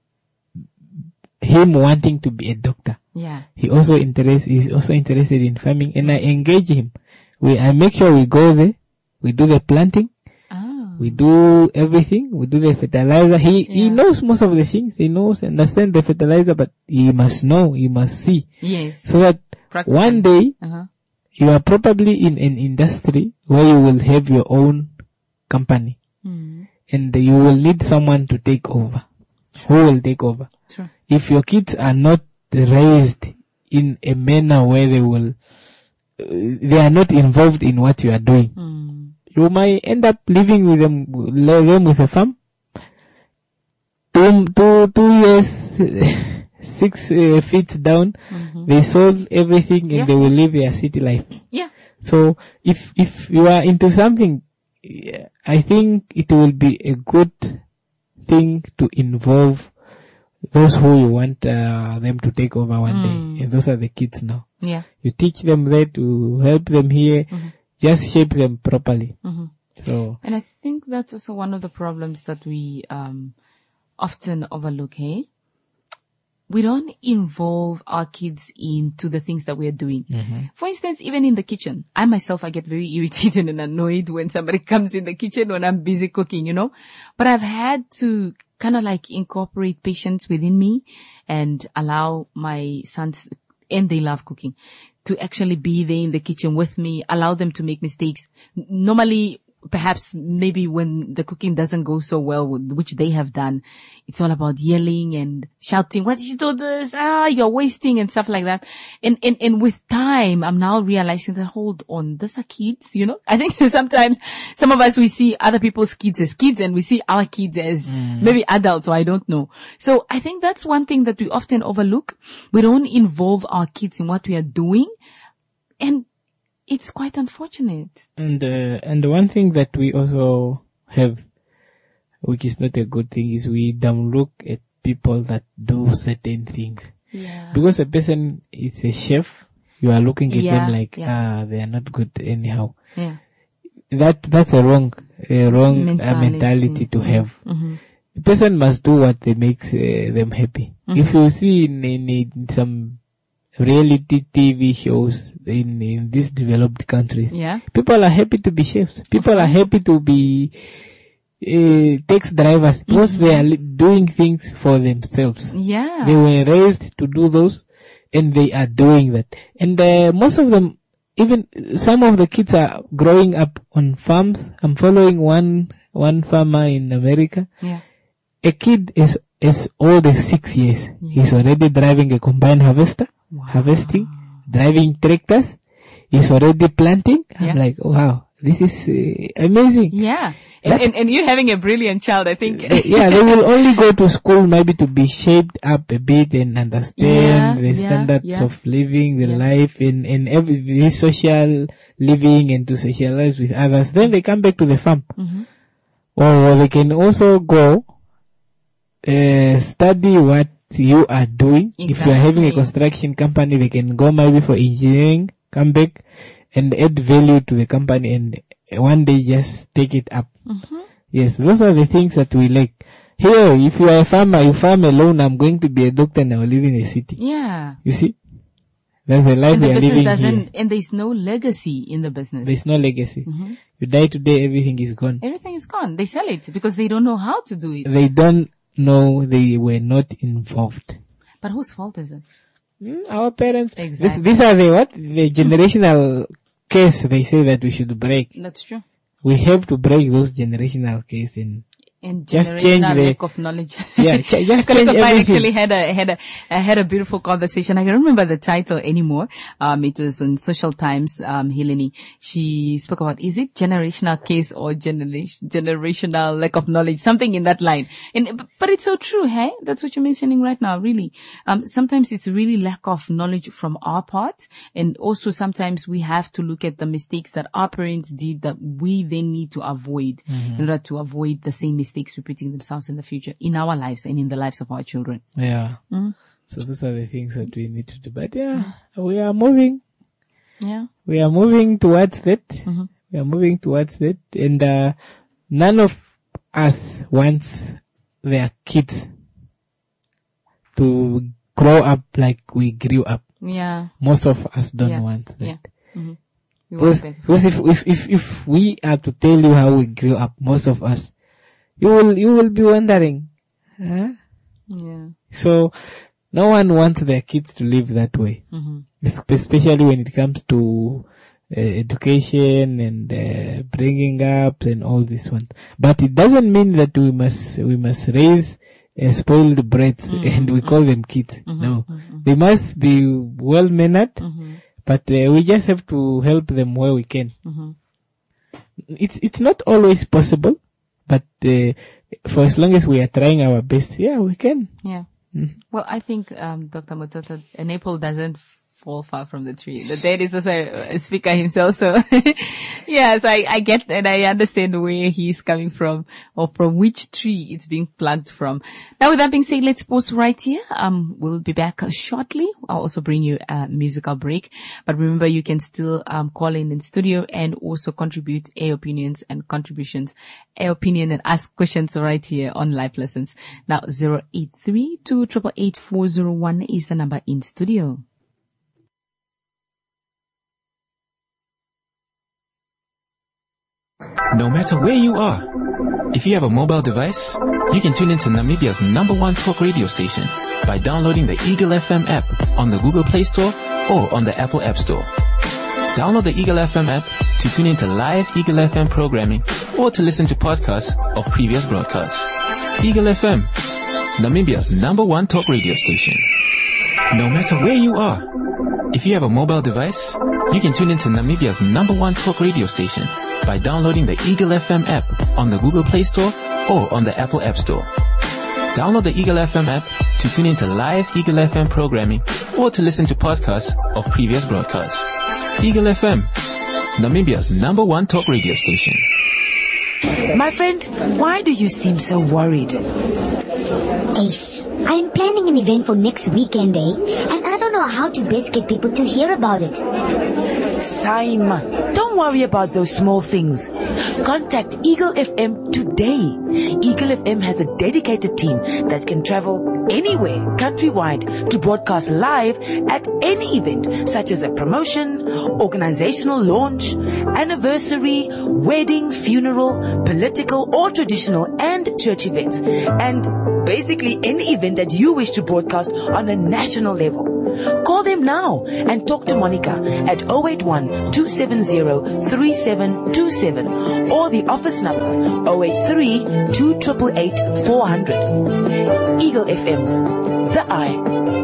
him wanting to be a doctor, he's also interested in farming, and I engage him. I make sure we go there, we do the planting, we do everything, we do the fertilizer. He knows most of the things. He understand the fertilizer, but he must know, he must see. Yes. So that one day, you are probably in an industry where you will have your own company. And you will need someone to take over. Who will take over? Sure. If your kids are not raised in a manner where they are not involved in what you are doing, you might end up living with them with a farm. 2 years, 6 feet down, they sold everything and they will live their city life. Yeah. So if you are into something, I think it will be a good thing to involve those who you want them to take over one day. And those are the kids now. Yeah. You teach them there to help them here. Just shape them properly. So, and I think that's also one of the problems that we often overlook. Hey, we don't involve our kids into the things that we are doing. For instance, even in the kitchen, I get very irritated and annoyed when somebody comes in the kitchen when I'm busy cooking, you know. But I've had to kind of like incorporate patience within me and allow my sons, and they love cooking, to actually be there in the kitchen with me, allow them to make mistakes. Normally, perhaps maybe when the cooking doesn't go so well, which they have done, it's all about yelling and shouting, why did you do this? You're wasting and stuff like that. And with time, I'm now realizing that, hold on, these are kids, you know? I think sometimes some of us, we see other people's kids as kids and we see our kids as maybe adults, or I don't know. So I think that's one thing that we often overlook. We don't involve our kids in what we are doing. And it's quite unfortunate. And one thing that we also have, which is not a good thing, is we don't look at people that do certain things. Yeah. Because a person is a chef, you are looking at them like, they are not good anyhow. Yeah. That's a wrong mentality to have. The person must do what makes them happy. If you see in some reality TV shows in these developed countries, people are happy to be chefs. People are happy to be taxi drivers because they are doing things for themselves. Yeah. They were raised to do those, and they are doing that. And most of them, even some of the kids are growing up on farms. I'm following one farmer in America. Yeah. A kid is old as 6 years. He's already driving a combine harvester, harvesting, driving tractors. He's already planting. I'm like, wow, this is amazing. Yeah. And you're having a brilliant child, I think. They will only go to school maybe to be shaped up a bit and understand the standards of living, the life, and every social living, and to socialize with others. Then they come back to the farm. Or they can also go study what you are doing. Exactly. If you are having a construction company, they can go maybe for engineering, come back and add value to the company, and one day just take it up. Yes, those are the things that we like. Here, if you are a farmer, you farm alone. I'm going to be a doctor and I will live in a city. Yeah. You see? That's the life we are living here. And there's no legacy in the business. There's no legacy. You die today, everything is gone. Everything is gone. They sell it because they don't know how to do it. They don't know, they were not involved. But whose fault is it? Our parents. Exactly. These are the generational case they say that we should break. That's true. We have to break those generational cases and just change the lack of knowledge. Yeah, just change everything. I actually had a beautiful conversation. I can't remember the title anymore. It was on Social Times. Helene, she spoke about, is it generational case or generational lack of knowledge? Something in that line. But it's so true, hey? That's what you're mentioning right now, really. Sometimes it's really lack of knowledge from our part. And also sometimes we have to look at the mistakes that our parents did that we then need to avoid in order to avoid the same mistakes repeating themselves in the future, in our lives and in the lives of our children. Yeah. So those are the things that we need to do. But we are moving. Yeah. We are moving towards that. We are moving towards that. And none of us wants their kids to grow up like we grew up. Yeah. Most of us don't want that. Yeah. Because if we are to tell you how we grew up, most of us, you will be wondering, huh? Yeah. So, no one wants their kids to live that way, especially when it comes to education and bringing up and all this one. But it doesn't mean that we must raise spoiled brats and we call them kids. No, they must be well mannered, but we just have to help them where we can. It's not always possible. But for as long as we are trying our best, we can. Yeah. Well, I think, Dr. Mutata, an apple doesn't fall far from the tree. The dad is also a speaker himself, so yes, I get and I understand where he's coming from or from which tree it's being plucked from. Now, with that being said, let's pause right here. We'll be back shortly. I'll also bring you a musical break, but remember you can still call in studio and also contribute opinions and contributions, opinion and ask questions right here on Life Lessons. Now, 083-288-401 is the number in studio. No matter where you are, if you have a mobile device, you can tune into Namibia's #1 talk radio station by downloading the Eagle FM app on the Google Play Store or on the Apple App Store. Download the Eagle FM app to tune into live Eagle FM programming or to listen to podcasts of previous broadcasts. Eagle FM, Namibia's #1 talk radio station. No matter where you are, if you have a mobile device, you can tune into Namibia's #1 talk radio station by downloading the Eagle FM app on the Google Play Store or on the Apple App Store. Download the Eagle FM app to tune into live Eagle FM programming or to listen to podcasts of previous broadcasts. Eagle FM, Namibia's #1 talk radio station. My friend, why do you seem so worried? Ace, I'm planning an event for next weekend, and I don't know know how to best get people to hear about it. Simon, don't worry about those small things. Contact Eagle FM today. Eagle FM has a dedicated team that can travel anywhere countrywide to broadcast live at any event, such as a promotion, organizational launch, anniversary, wedding, funeral, political or traditional and church events, and basically any event that you wish to broadcast on a national level. Call them now and talk to Monica at 081-270-3727 or the office number 083-288-400. Eagle FM, the eye.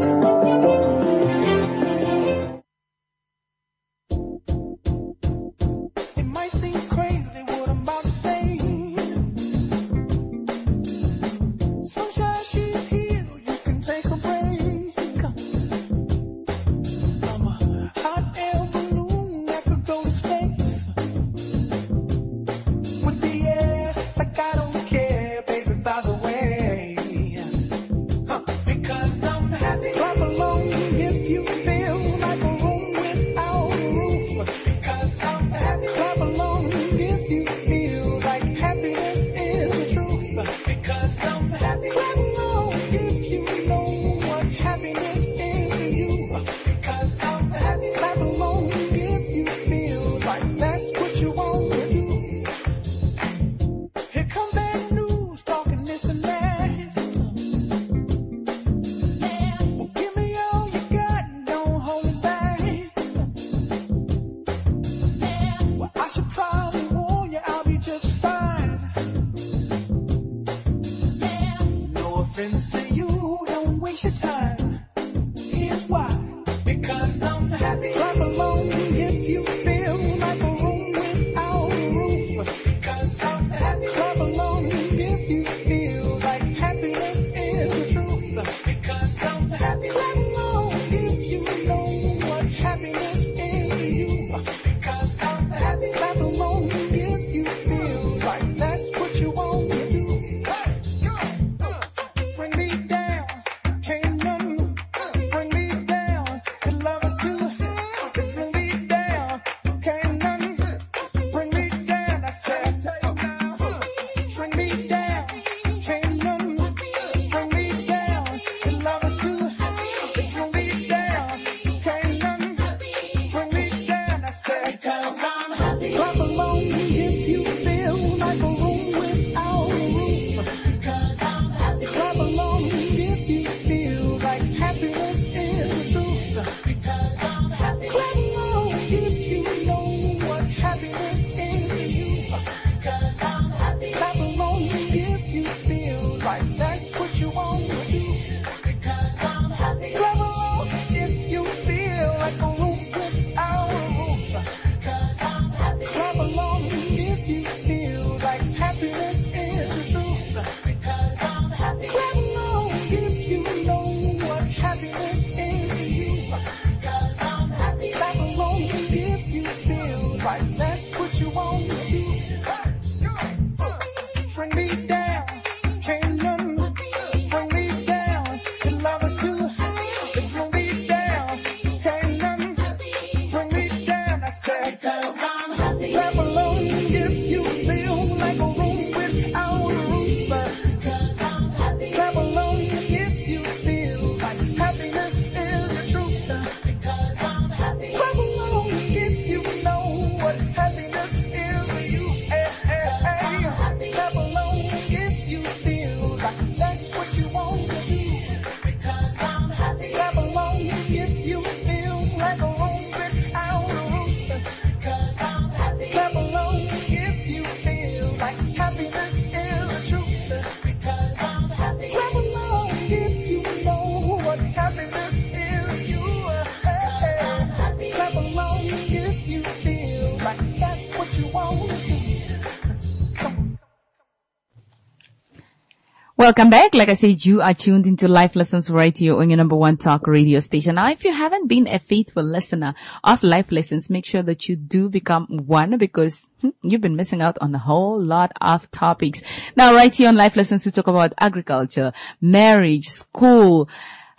Welcome back. Like I said, you are tuned into Life Lessons right here on your number one talk radio station. Now, if you haven't been a faithful listener of Life Lessons, make sure that you do become one, because you've been missing out on a whole lot of topics. Now, right here on Life Lessons, we talk about agriculture, marriage, school,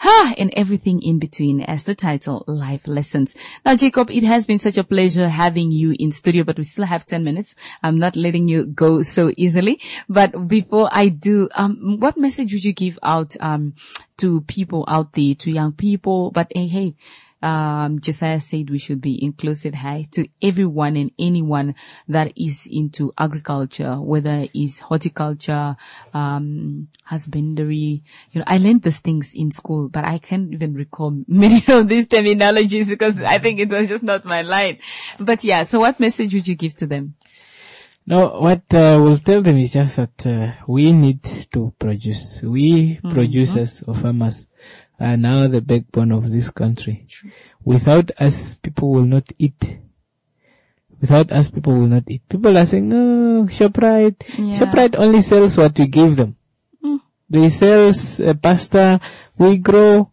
and everything in between, as the title, Life Lessons. Now, Jacob, it has been such a pleasure having you in studio, but we still have 10 minutes. I'm not letting you go so easily. But before I do, what message would you give out, to people out there, to young people? But hey, Josiah said we should be inclusive, to everyone and anyone that is into agriculture, whether it's horticulture, husbandry. I learned these things in school, but I can't even recall many of these terminologies because I think it was just not my line. But yeah, so what message would you give to them? No, what we'll tell them is just that we need to produce. We producers or farmers are now the backbone of this country. True. Without us, people will not eat. Without us, people will not eat. People are saying, no, ShopRite. Yeah. ShopRite only sells what you give them. They sell pasta. We grow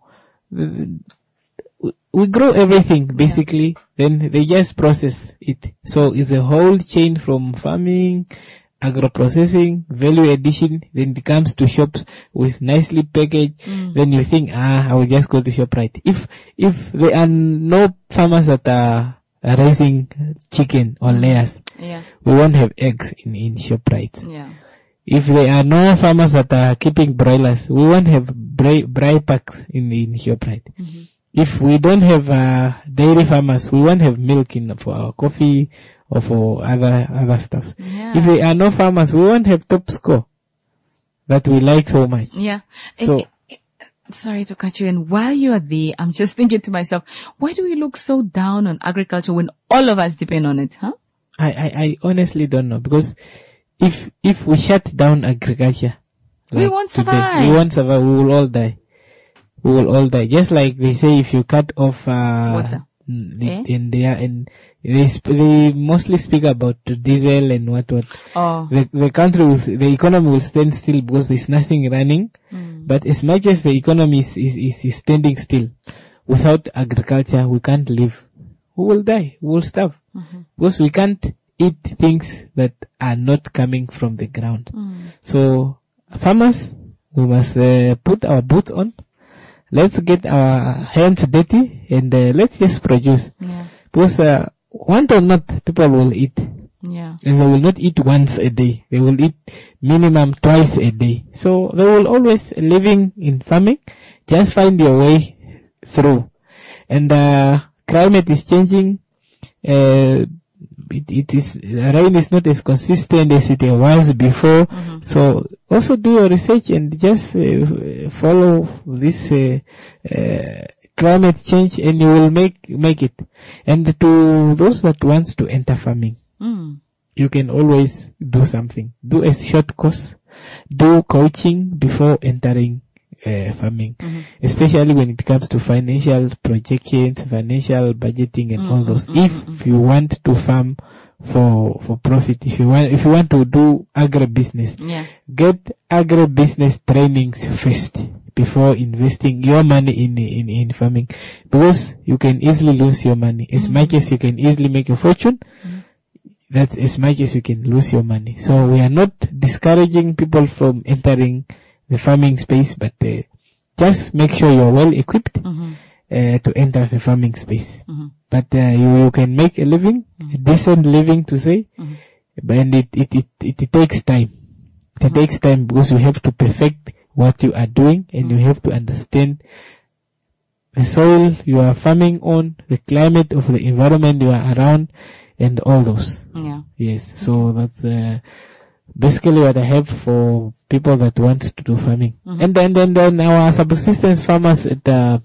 everything, basically. Then they just process it. So it's a whole chain from farming, agro-processing, value addition, then it comes to shops with nicely packaged. Then you think, I will just go to ShopRite. If there are no farmers that are raising chicken or layers, we won't have eggs in ShopRite. Yeah. If there are no farmers that are keeping broilers, we won't have brai packs in ShopRite. If we don't have dairy farmers, we won't have milk for our coffee or for other stuff. Yeah. If there are no farmers, we won't have Top Score that we like so much. Yeah. So, sorry to cut you in. While you are there, I'm just thinking to myself, why do we look so down on agriculture when all of us depend on it, huh? I honestly don't know, because if we shut down agriculture, we won't survive. We won't survive. We will all die. We will all die. Just like they say, if you cut off water. And they mostly speak about diesel and what. Oh. The country the economy will stand still because there's nothing running. But as much as the economy is standing still, without agriculture, we can't live. We will die. We will starve. Because we can't eat things that are not coming from the ground. So, farmers, we must put our boots on. Let's get our hands dirty and let's just produce. Yeah. Because want or not, people will eat. Yeah. And they will not eat once a day. They will eat minimum twice a day. So they will always living in farming. Just find your way through. And climate is changing. It is rain is not as consistent as it was before. So also do your research and just follow this climate change, and you will make it. And to those that wants to enter farming, you can always do something. Do a short course. Do coaching before entering farming, especially when it comes to financial projections, financial budgeting, and all those. If you want to farm for profit, if you want to do agribusiness, get agribusiness trainings first before investing your money in farming, because you can easily lose your money. As much as you can easily make a fortune, that's as much as you can lose your money. So we are not discouraging people from entering the farming space, but just make sure you're well equipped to enter the farming space. But you can make a living, a decent living to say, and it takes time. It takes time because you have to perfect what you are doing, and you have to understand the soil you are farming on, the climate of the environment you are around, and all those. Yeah. Yes. So that's basically what I have for people that want to do farming. And then our subsistence farmers at the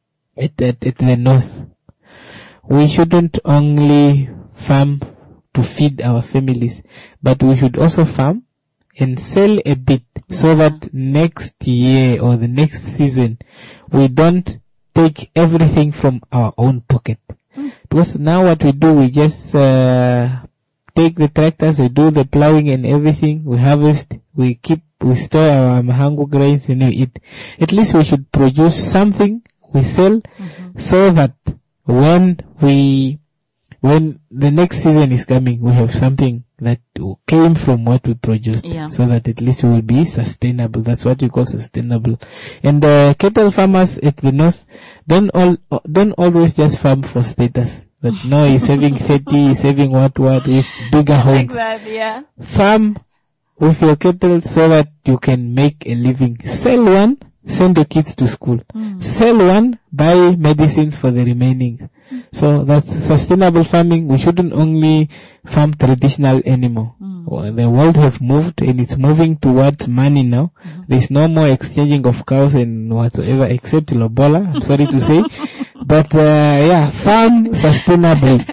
north, we shouldn't only farm to feed our families, but we should also farm and sell a bit, so that next year or the next season we don't take everything from our own pocket. Because now what we do, we just take the tractors, we do the plowing and everything, we harvest, we store our mahango grains and we eat. At least we should produce something, we sell, so that when we when the next season is coming, we have something that came from what we produced, so that at least we will be sustainable. That's what we call sustainable. And cattle farmers at the north don't always just farm for status. That no, he's saving 30, he's saving what with bigger homes. Exactly, yeah. Farm with your cattle so that you can make a living. Sell one, send your kids to school. Sell one, buy medicines for the remaining. So that's sustainable farming. We shouldn't only farm traditional anymore. Well, the world have moved and it's moving towards money now. There's no more exchanging of cows and whatsoever except lobola, I'm sorry to say. But farm sustainably.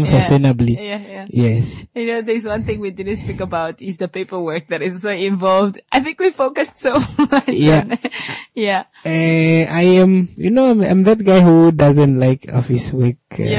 Yes. You know, there's one thing we didn't speak about is the paperwork that is so involved. I think we focused so much on it. Yeah. I'm that guy who doesn't like office work.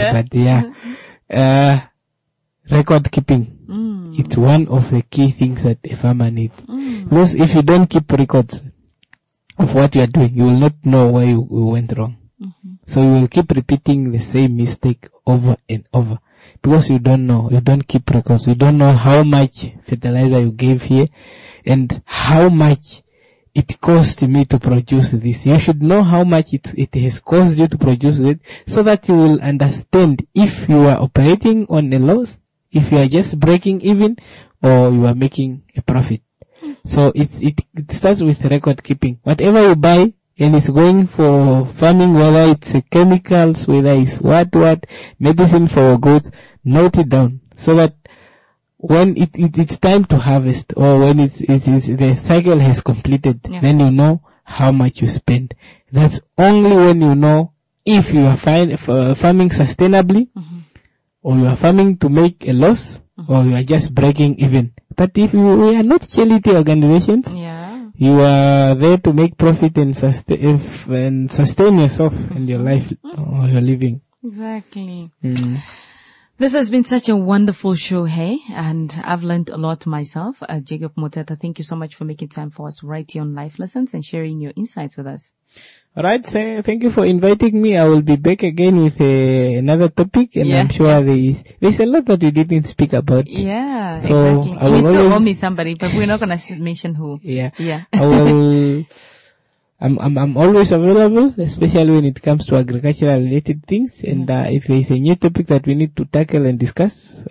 Record keeping. It's one of the key things that a farmer needs. Because if you don't keep records of what you are doing, you will not know where you went wrong. So you will keep repeating the same mistake over and over because you don't keep records. You don't know how much fertilizer you gave here and how much it cost me to produce this. You should know how much it has cost you to produce it so that you will understand if you are operating on a loss, if you are just breaking even, or you are making a profit. So it starts with record keeping. Whatever you buy, and it's going for farming, whether it's chemicals, whether it's what, medicine for goats, note it down so that when it's time to harvest or when the cycle has completed, then you know how much you spend. That's only when you know if you are farming sustainably or you are farming to make a loss or you are just breaking even. But if we are not charity organizations, you are there to make profit and sustain yourself and your life or your living. Exactly. This has been such a wonderful show, hey? And I've learned a lot myself. Jacob Moteta, thank you so much for making time for us right here on Life Lessons and sharing your insights with us. All right, so thank you for inviting me. I will be back again with another topic, and I'm sure there's a lot that we didn't speak about. Yeah, so exactly. We still owe me somebody, but we're not going to mention who. Yeah. I will. I'm always available, especially when it comes to agricultural related things. And if there is a new topic that we need to tackle and discuss,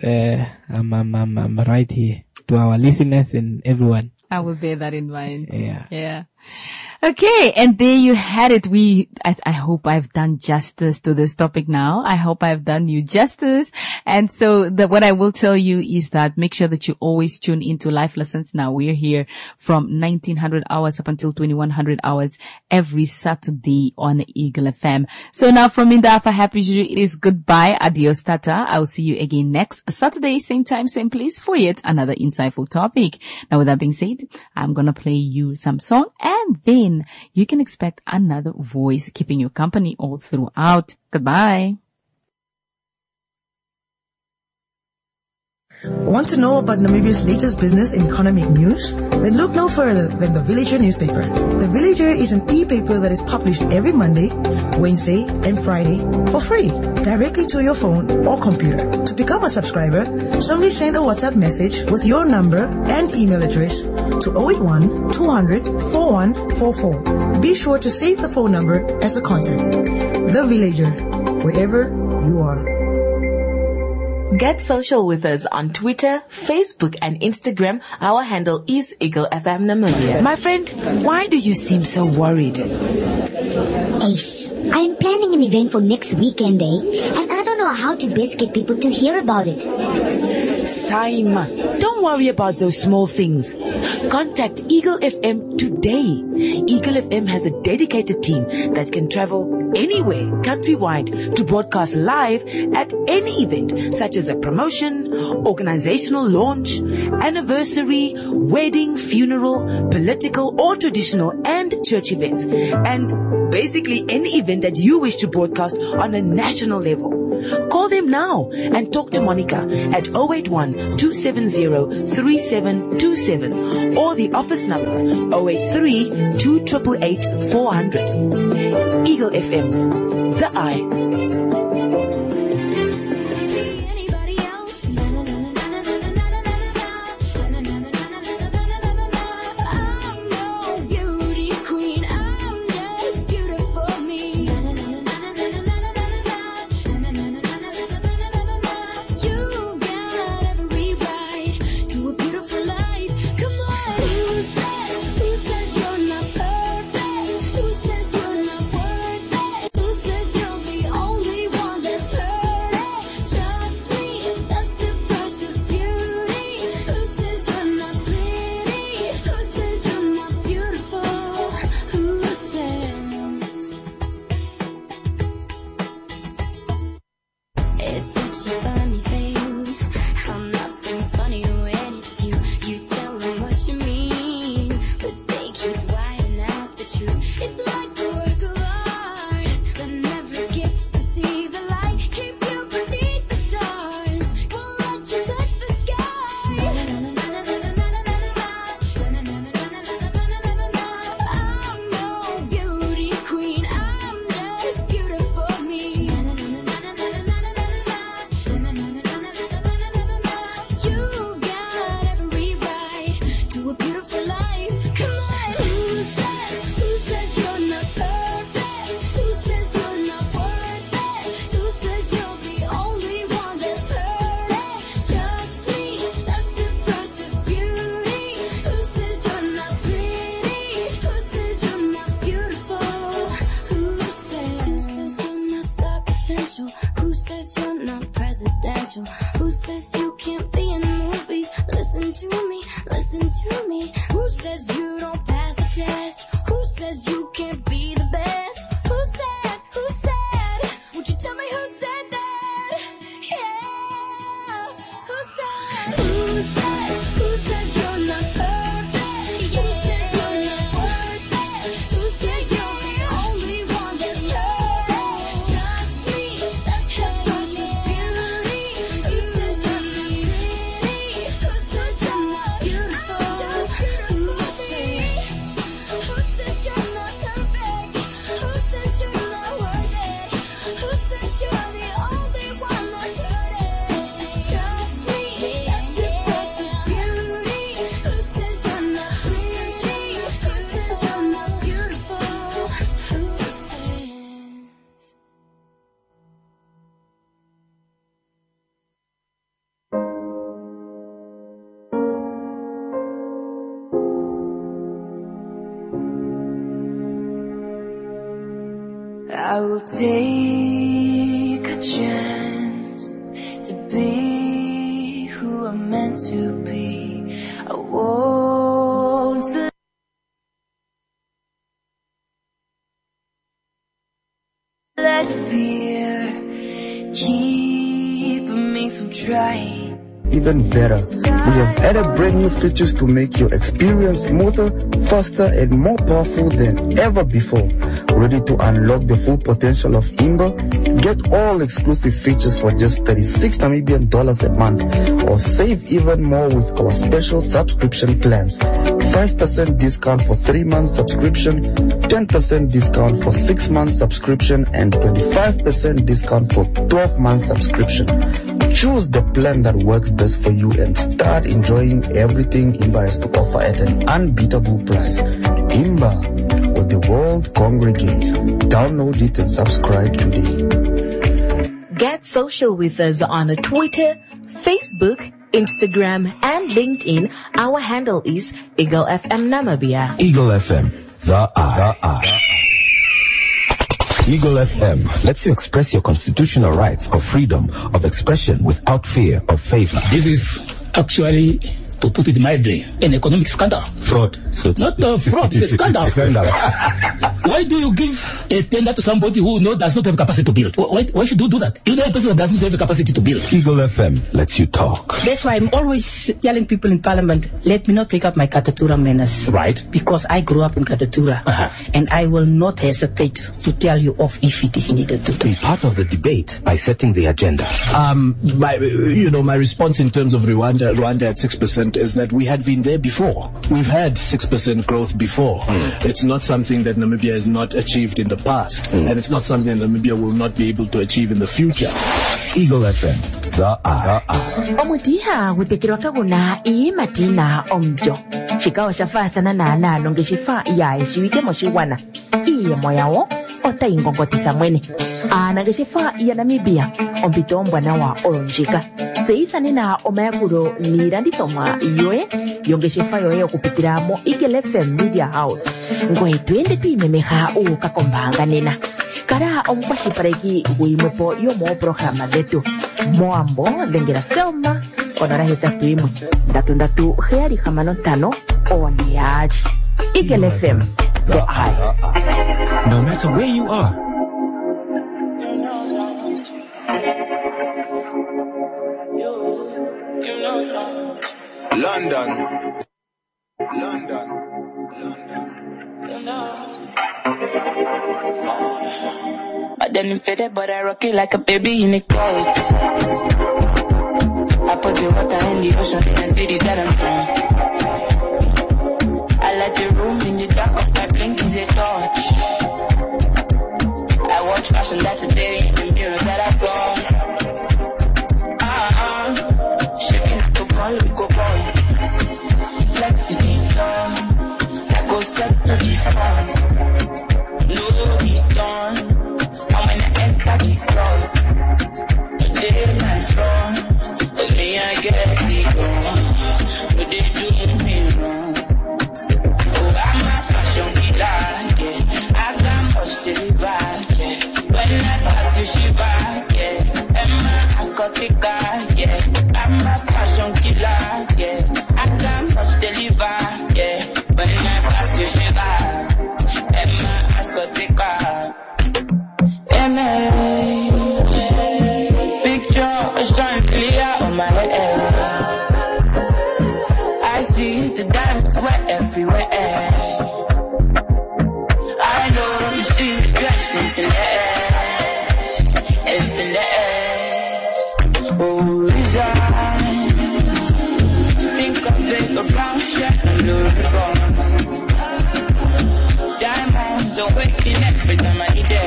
I'm right here to our listeners and everyone. I will bear that in mind. Yeah. Okay, and there you had it. I hope I've done justice to this topic now. I hope I've done you justice. And so what I will tell you is that make sure that you always tune into Life Lessons. Now we're here from 1900 hours up until 2100 hours every Saturday on Eagle FM. So now from Indafa Happy Juju, it is goodbye. Adios, tata. I'll see you again next Saturday, same time, same place for yet another insightful topic. Now with that being said, I'm going to play you some song and then you can expect another voice keeping you company all throughout. Goodbye. Want to know about Namibia's latest business and economic news? Then look no further than The Villager newspaper. The Villager is an e-paper that is published every Monday, Wednesday, and Friday for free, directly to your phone or computer. To become a subscriber, simply send a WhatsApp message with your number and email address to 081 200 4144. Be sure to save the phone number as a contact. The Villager, wherever you are. Get social with us on Twitter, Facebook, and Instagram. Our handle is Eagle FM Namibia. My friend, why do you seem so worried? Ace, I'm planning an event for next weekend, and I don't know how to best get people to hear about it. Saima, don't worry about those small things. Contact Eagle FM today. Eagle FM has a dedicated team that can travel anywhere countrywide to broadcast live at any event such as a promotion, organizational launch, anniversary, wedding, funeral, political or traditional and church events, and basically any event that you wish to broadcast on a national level. Call them now and talk to Monica at 081-270-3727 or the office number 083-2888-400. Eagle FM, the eye. It's such a funny thing, how nothing's funny when it's you. You tell them what you mean, but they keep whining out the truth. It's like a work of art that never gets to see the light. Keep you beneath the stars, won't let you touch the sky. I'm no beauty queen, I'm just beautiful me. You got every right to a beautiful life. Come on, who says you're not perfect? Who says you're not worth it? Who says you're the only one that's hurting? Trust me, that's the price of beauty. Who says you're not pretty? Who says you're not beautiful? Who says you're not star potential? Who says you're not presidential? Who says you can't be in movies? Listen to me, listen to me. Who says you don't pass the test? Who says you can't be the best? Who said, would you tell me who said that? Yeah, who says you're not perfect? Who says you're not worth it? Who says you're the only one that's hurting? Trust me, that's the price of beauty. Who says you're not pretty? Who says you're not beautiful? Who says you're not perfect? Who says you're not worth it? Who says you're the only one that's hurting? Trust me, that's the price of beauty. Who says you're not pretty? Who says you're not beautiful? Who says? I will take a chance to be who I'm meant to be. I won't let fear keep me from trying. Even better, we have added brand new features to make your experience smoother, faster, and more powerful than ever before. Ready to unlock the full potential of Imba? Get all exclusive features for just 36 Namibian dollars a month, or save even more with our special subscription plans. 5% discount for 3 months subscription, 10% discount for 6 months subscription, and 25% discount for 12 months subscription. Choose the plan that works best for you and start enjoying everything Imba has to offer at an unbeatable price. Imba, where the world congregates. Download it and subscribe today. Get social with us on Twitter, Facebook, Instagram, and LinkedIn. Our handle is Eagle FM Namibia. Eagle FM, the eye. Eagle FM lets you express your constitutional rights of freedom of expression without fear of favor. This is actually, to put it mildly, an economic scandal. Fraud. So not fraud, it's a scandal. Why do you give a tender to somebody who does not have capacity to build? Why should you do that? You know a person that doesn't have the capacity to build. Eagle FM lets you talk. That's why I'm always telling people in Parliament, let me not take up my Katatura menace. Right. Because I grew up in Katatura. And I will not hesitate to tell you off if it is needed to. Be part of the debate by setting the agenda. My response in terms of Rwanda at 6% is that we had been there before. We've had 6% growth before. It's not something that Namibia has not achieved in the past, and it's not something that Namibia will not be able to achieve in the future. Eagle FM, the eye. Omutiha gutekirwa kaguna matina omjo. Chikawa shafathana na nalo ngeshifa ya eshiwike moshiwana. Iye moyawo ota ingongotisa mwene. Ngeshifa ya Namibia ompito mbwana wa olonjika. Seithani na omayakuro niranditomwa yoe yongeshifa yoe okupitira mo Eagle FM Media House. Ngoe twende tuimemeha ukakombanga nena. Kara omukwashipareki guimepo yomo programa detu. Moambo dengera Selma onora hetatu imwe. Ndatu heari hamano tano oneaji. Eagle FM, the eye. No matter where you are, But then I'm faded, but I rock it like a baby in a coat. I put the water in the ocean in the city that I'm from. I let the room in the dark of my blink is a torch. I watch fashion that's a day in the mirror that I saw. Shaking like a ball, we go boy. Flex it in turn. I go set to the front. No return. I'm in the enter the club. Today my front. But me I get it wrong. But they do me wrong. Oh, I'm a fashion killer, yeah. I got much to live out, yeah. When I pass you, she back, yeah. And my ass got thicker, yeah. I'm a fashion killer, yeah. I got much to live out, yeah. When I pass you, she back. And my ass got thicker. Picture is trying to clear on my head. I see the diamonds were everywhere. I know you see the blessings in the ass, in the ass. Oh, resign. Think of it, a brown shirt and Louis Vuitton. Diamonds are waking every time I need it.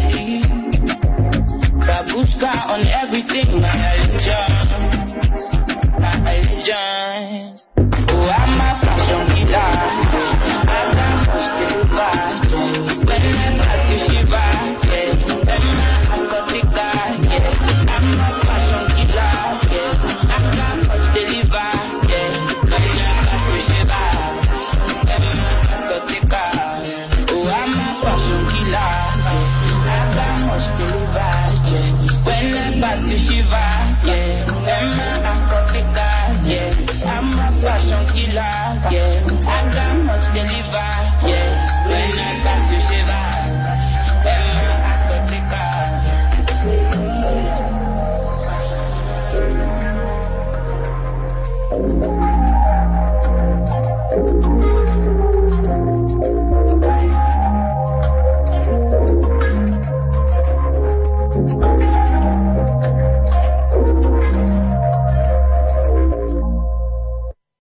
Babushka on everything, my allegiance, my allegiance. Oh, I'm a fashion killer. I got much to do back. When I pass you, she back. And my ass got thicker. I'm a fashion killer. I got much to live back. When I pass you, she back. And my ass got thicker. Oh, I'm a fashion killer. I got much to live back. When I pass you, shiva, yeah. And my ass got thicker, yeah. I'm a fashion killer, yeah. I got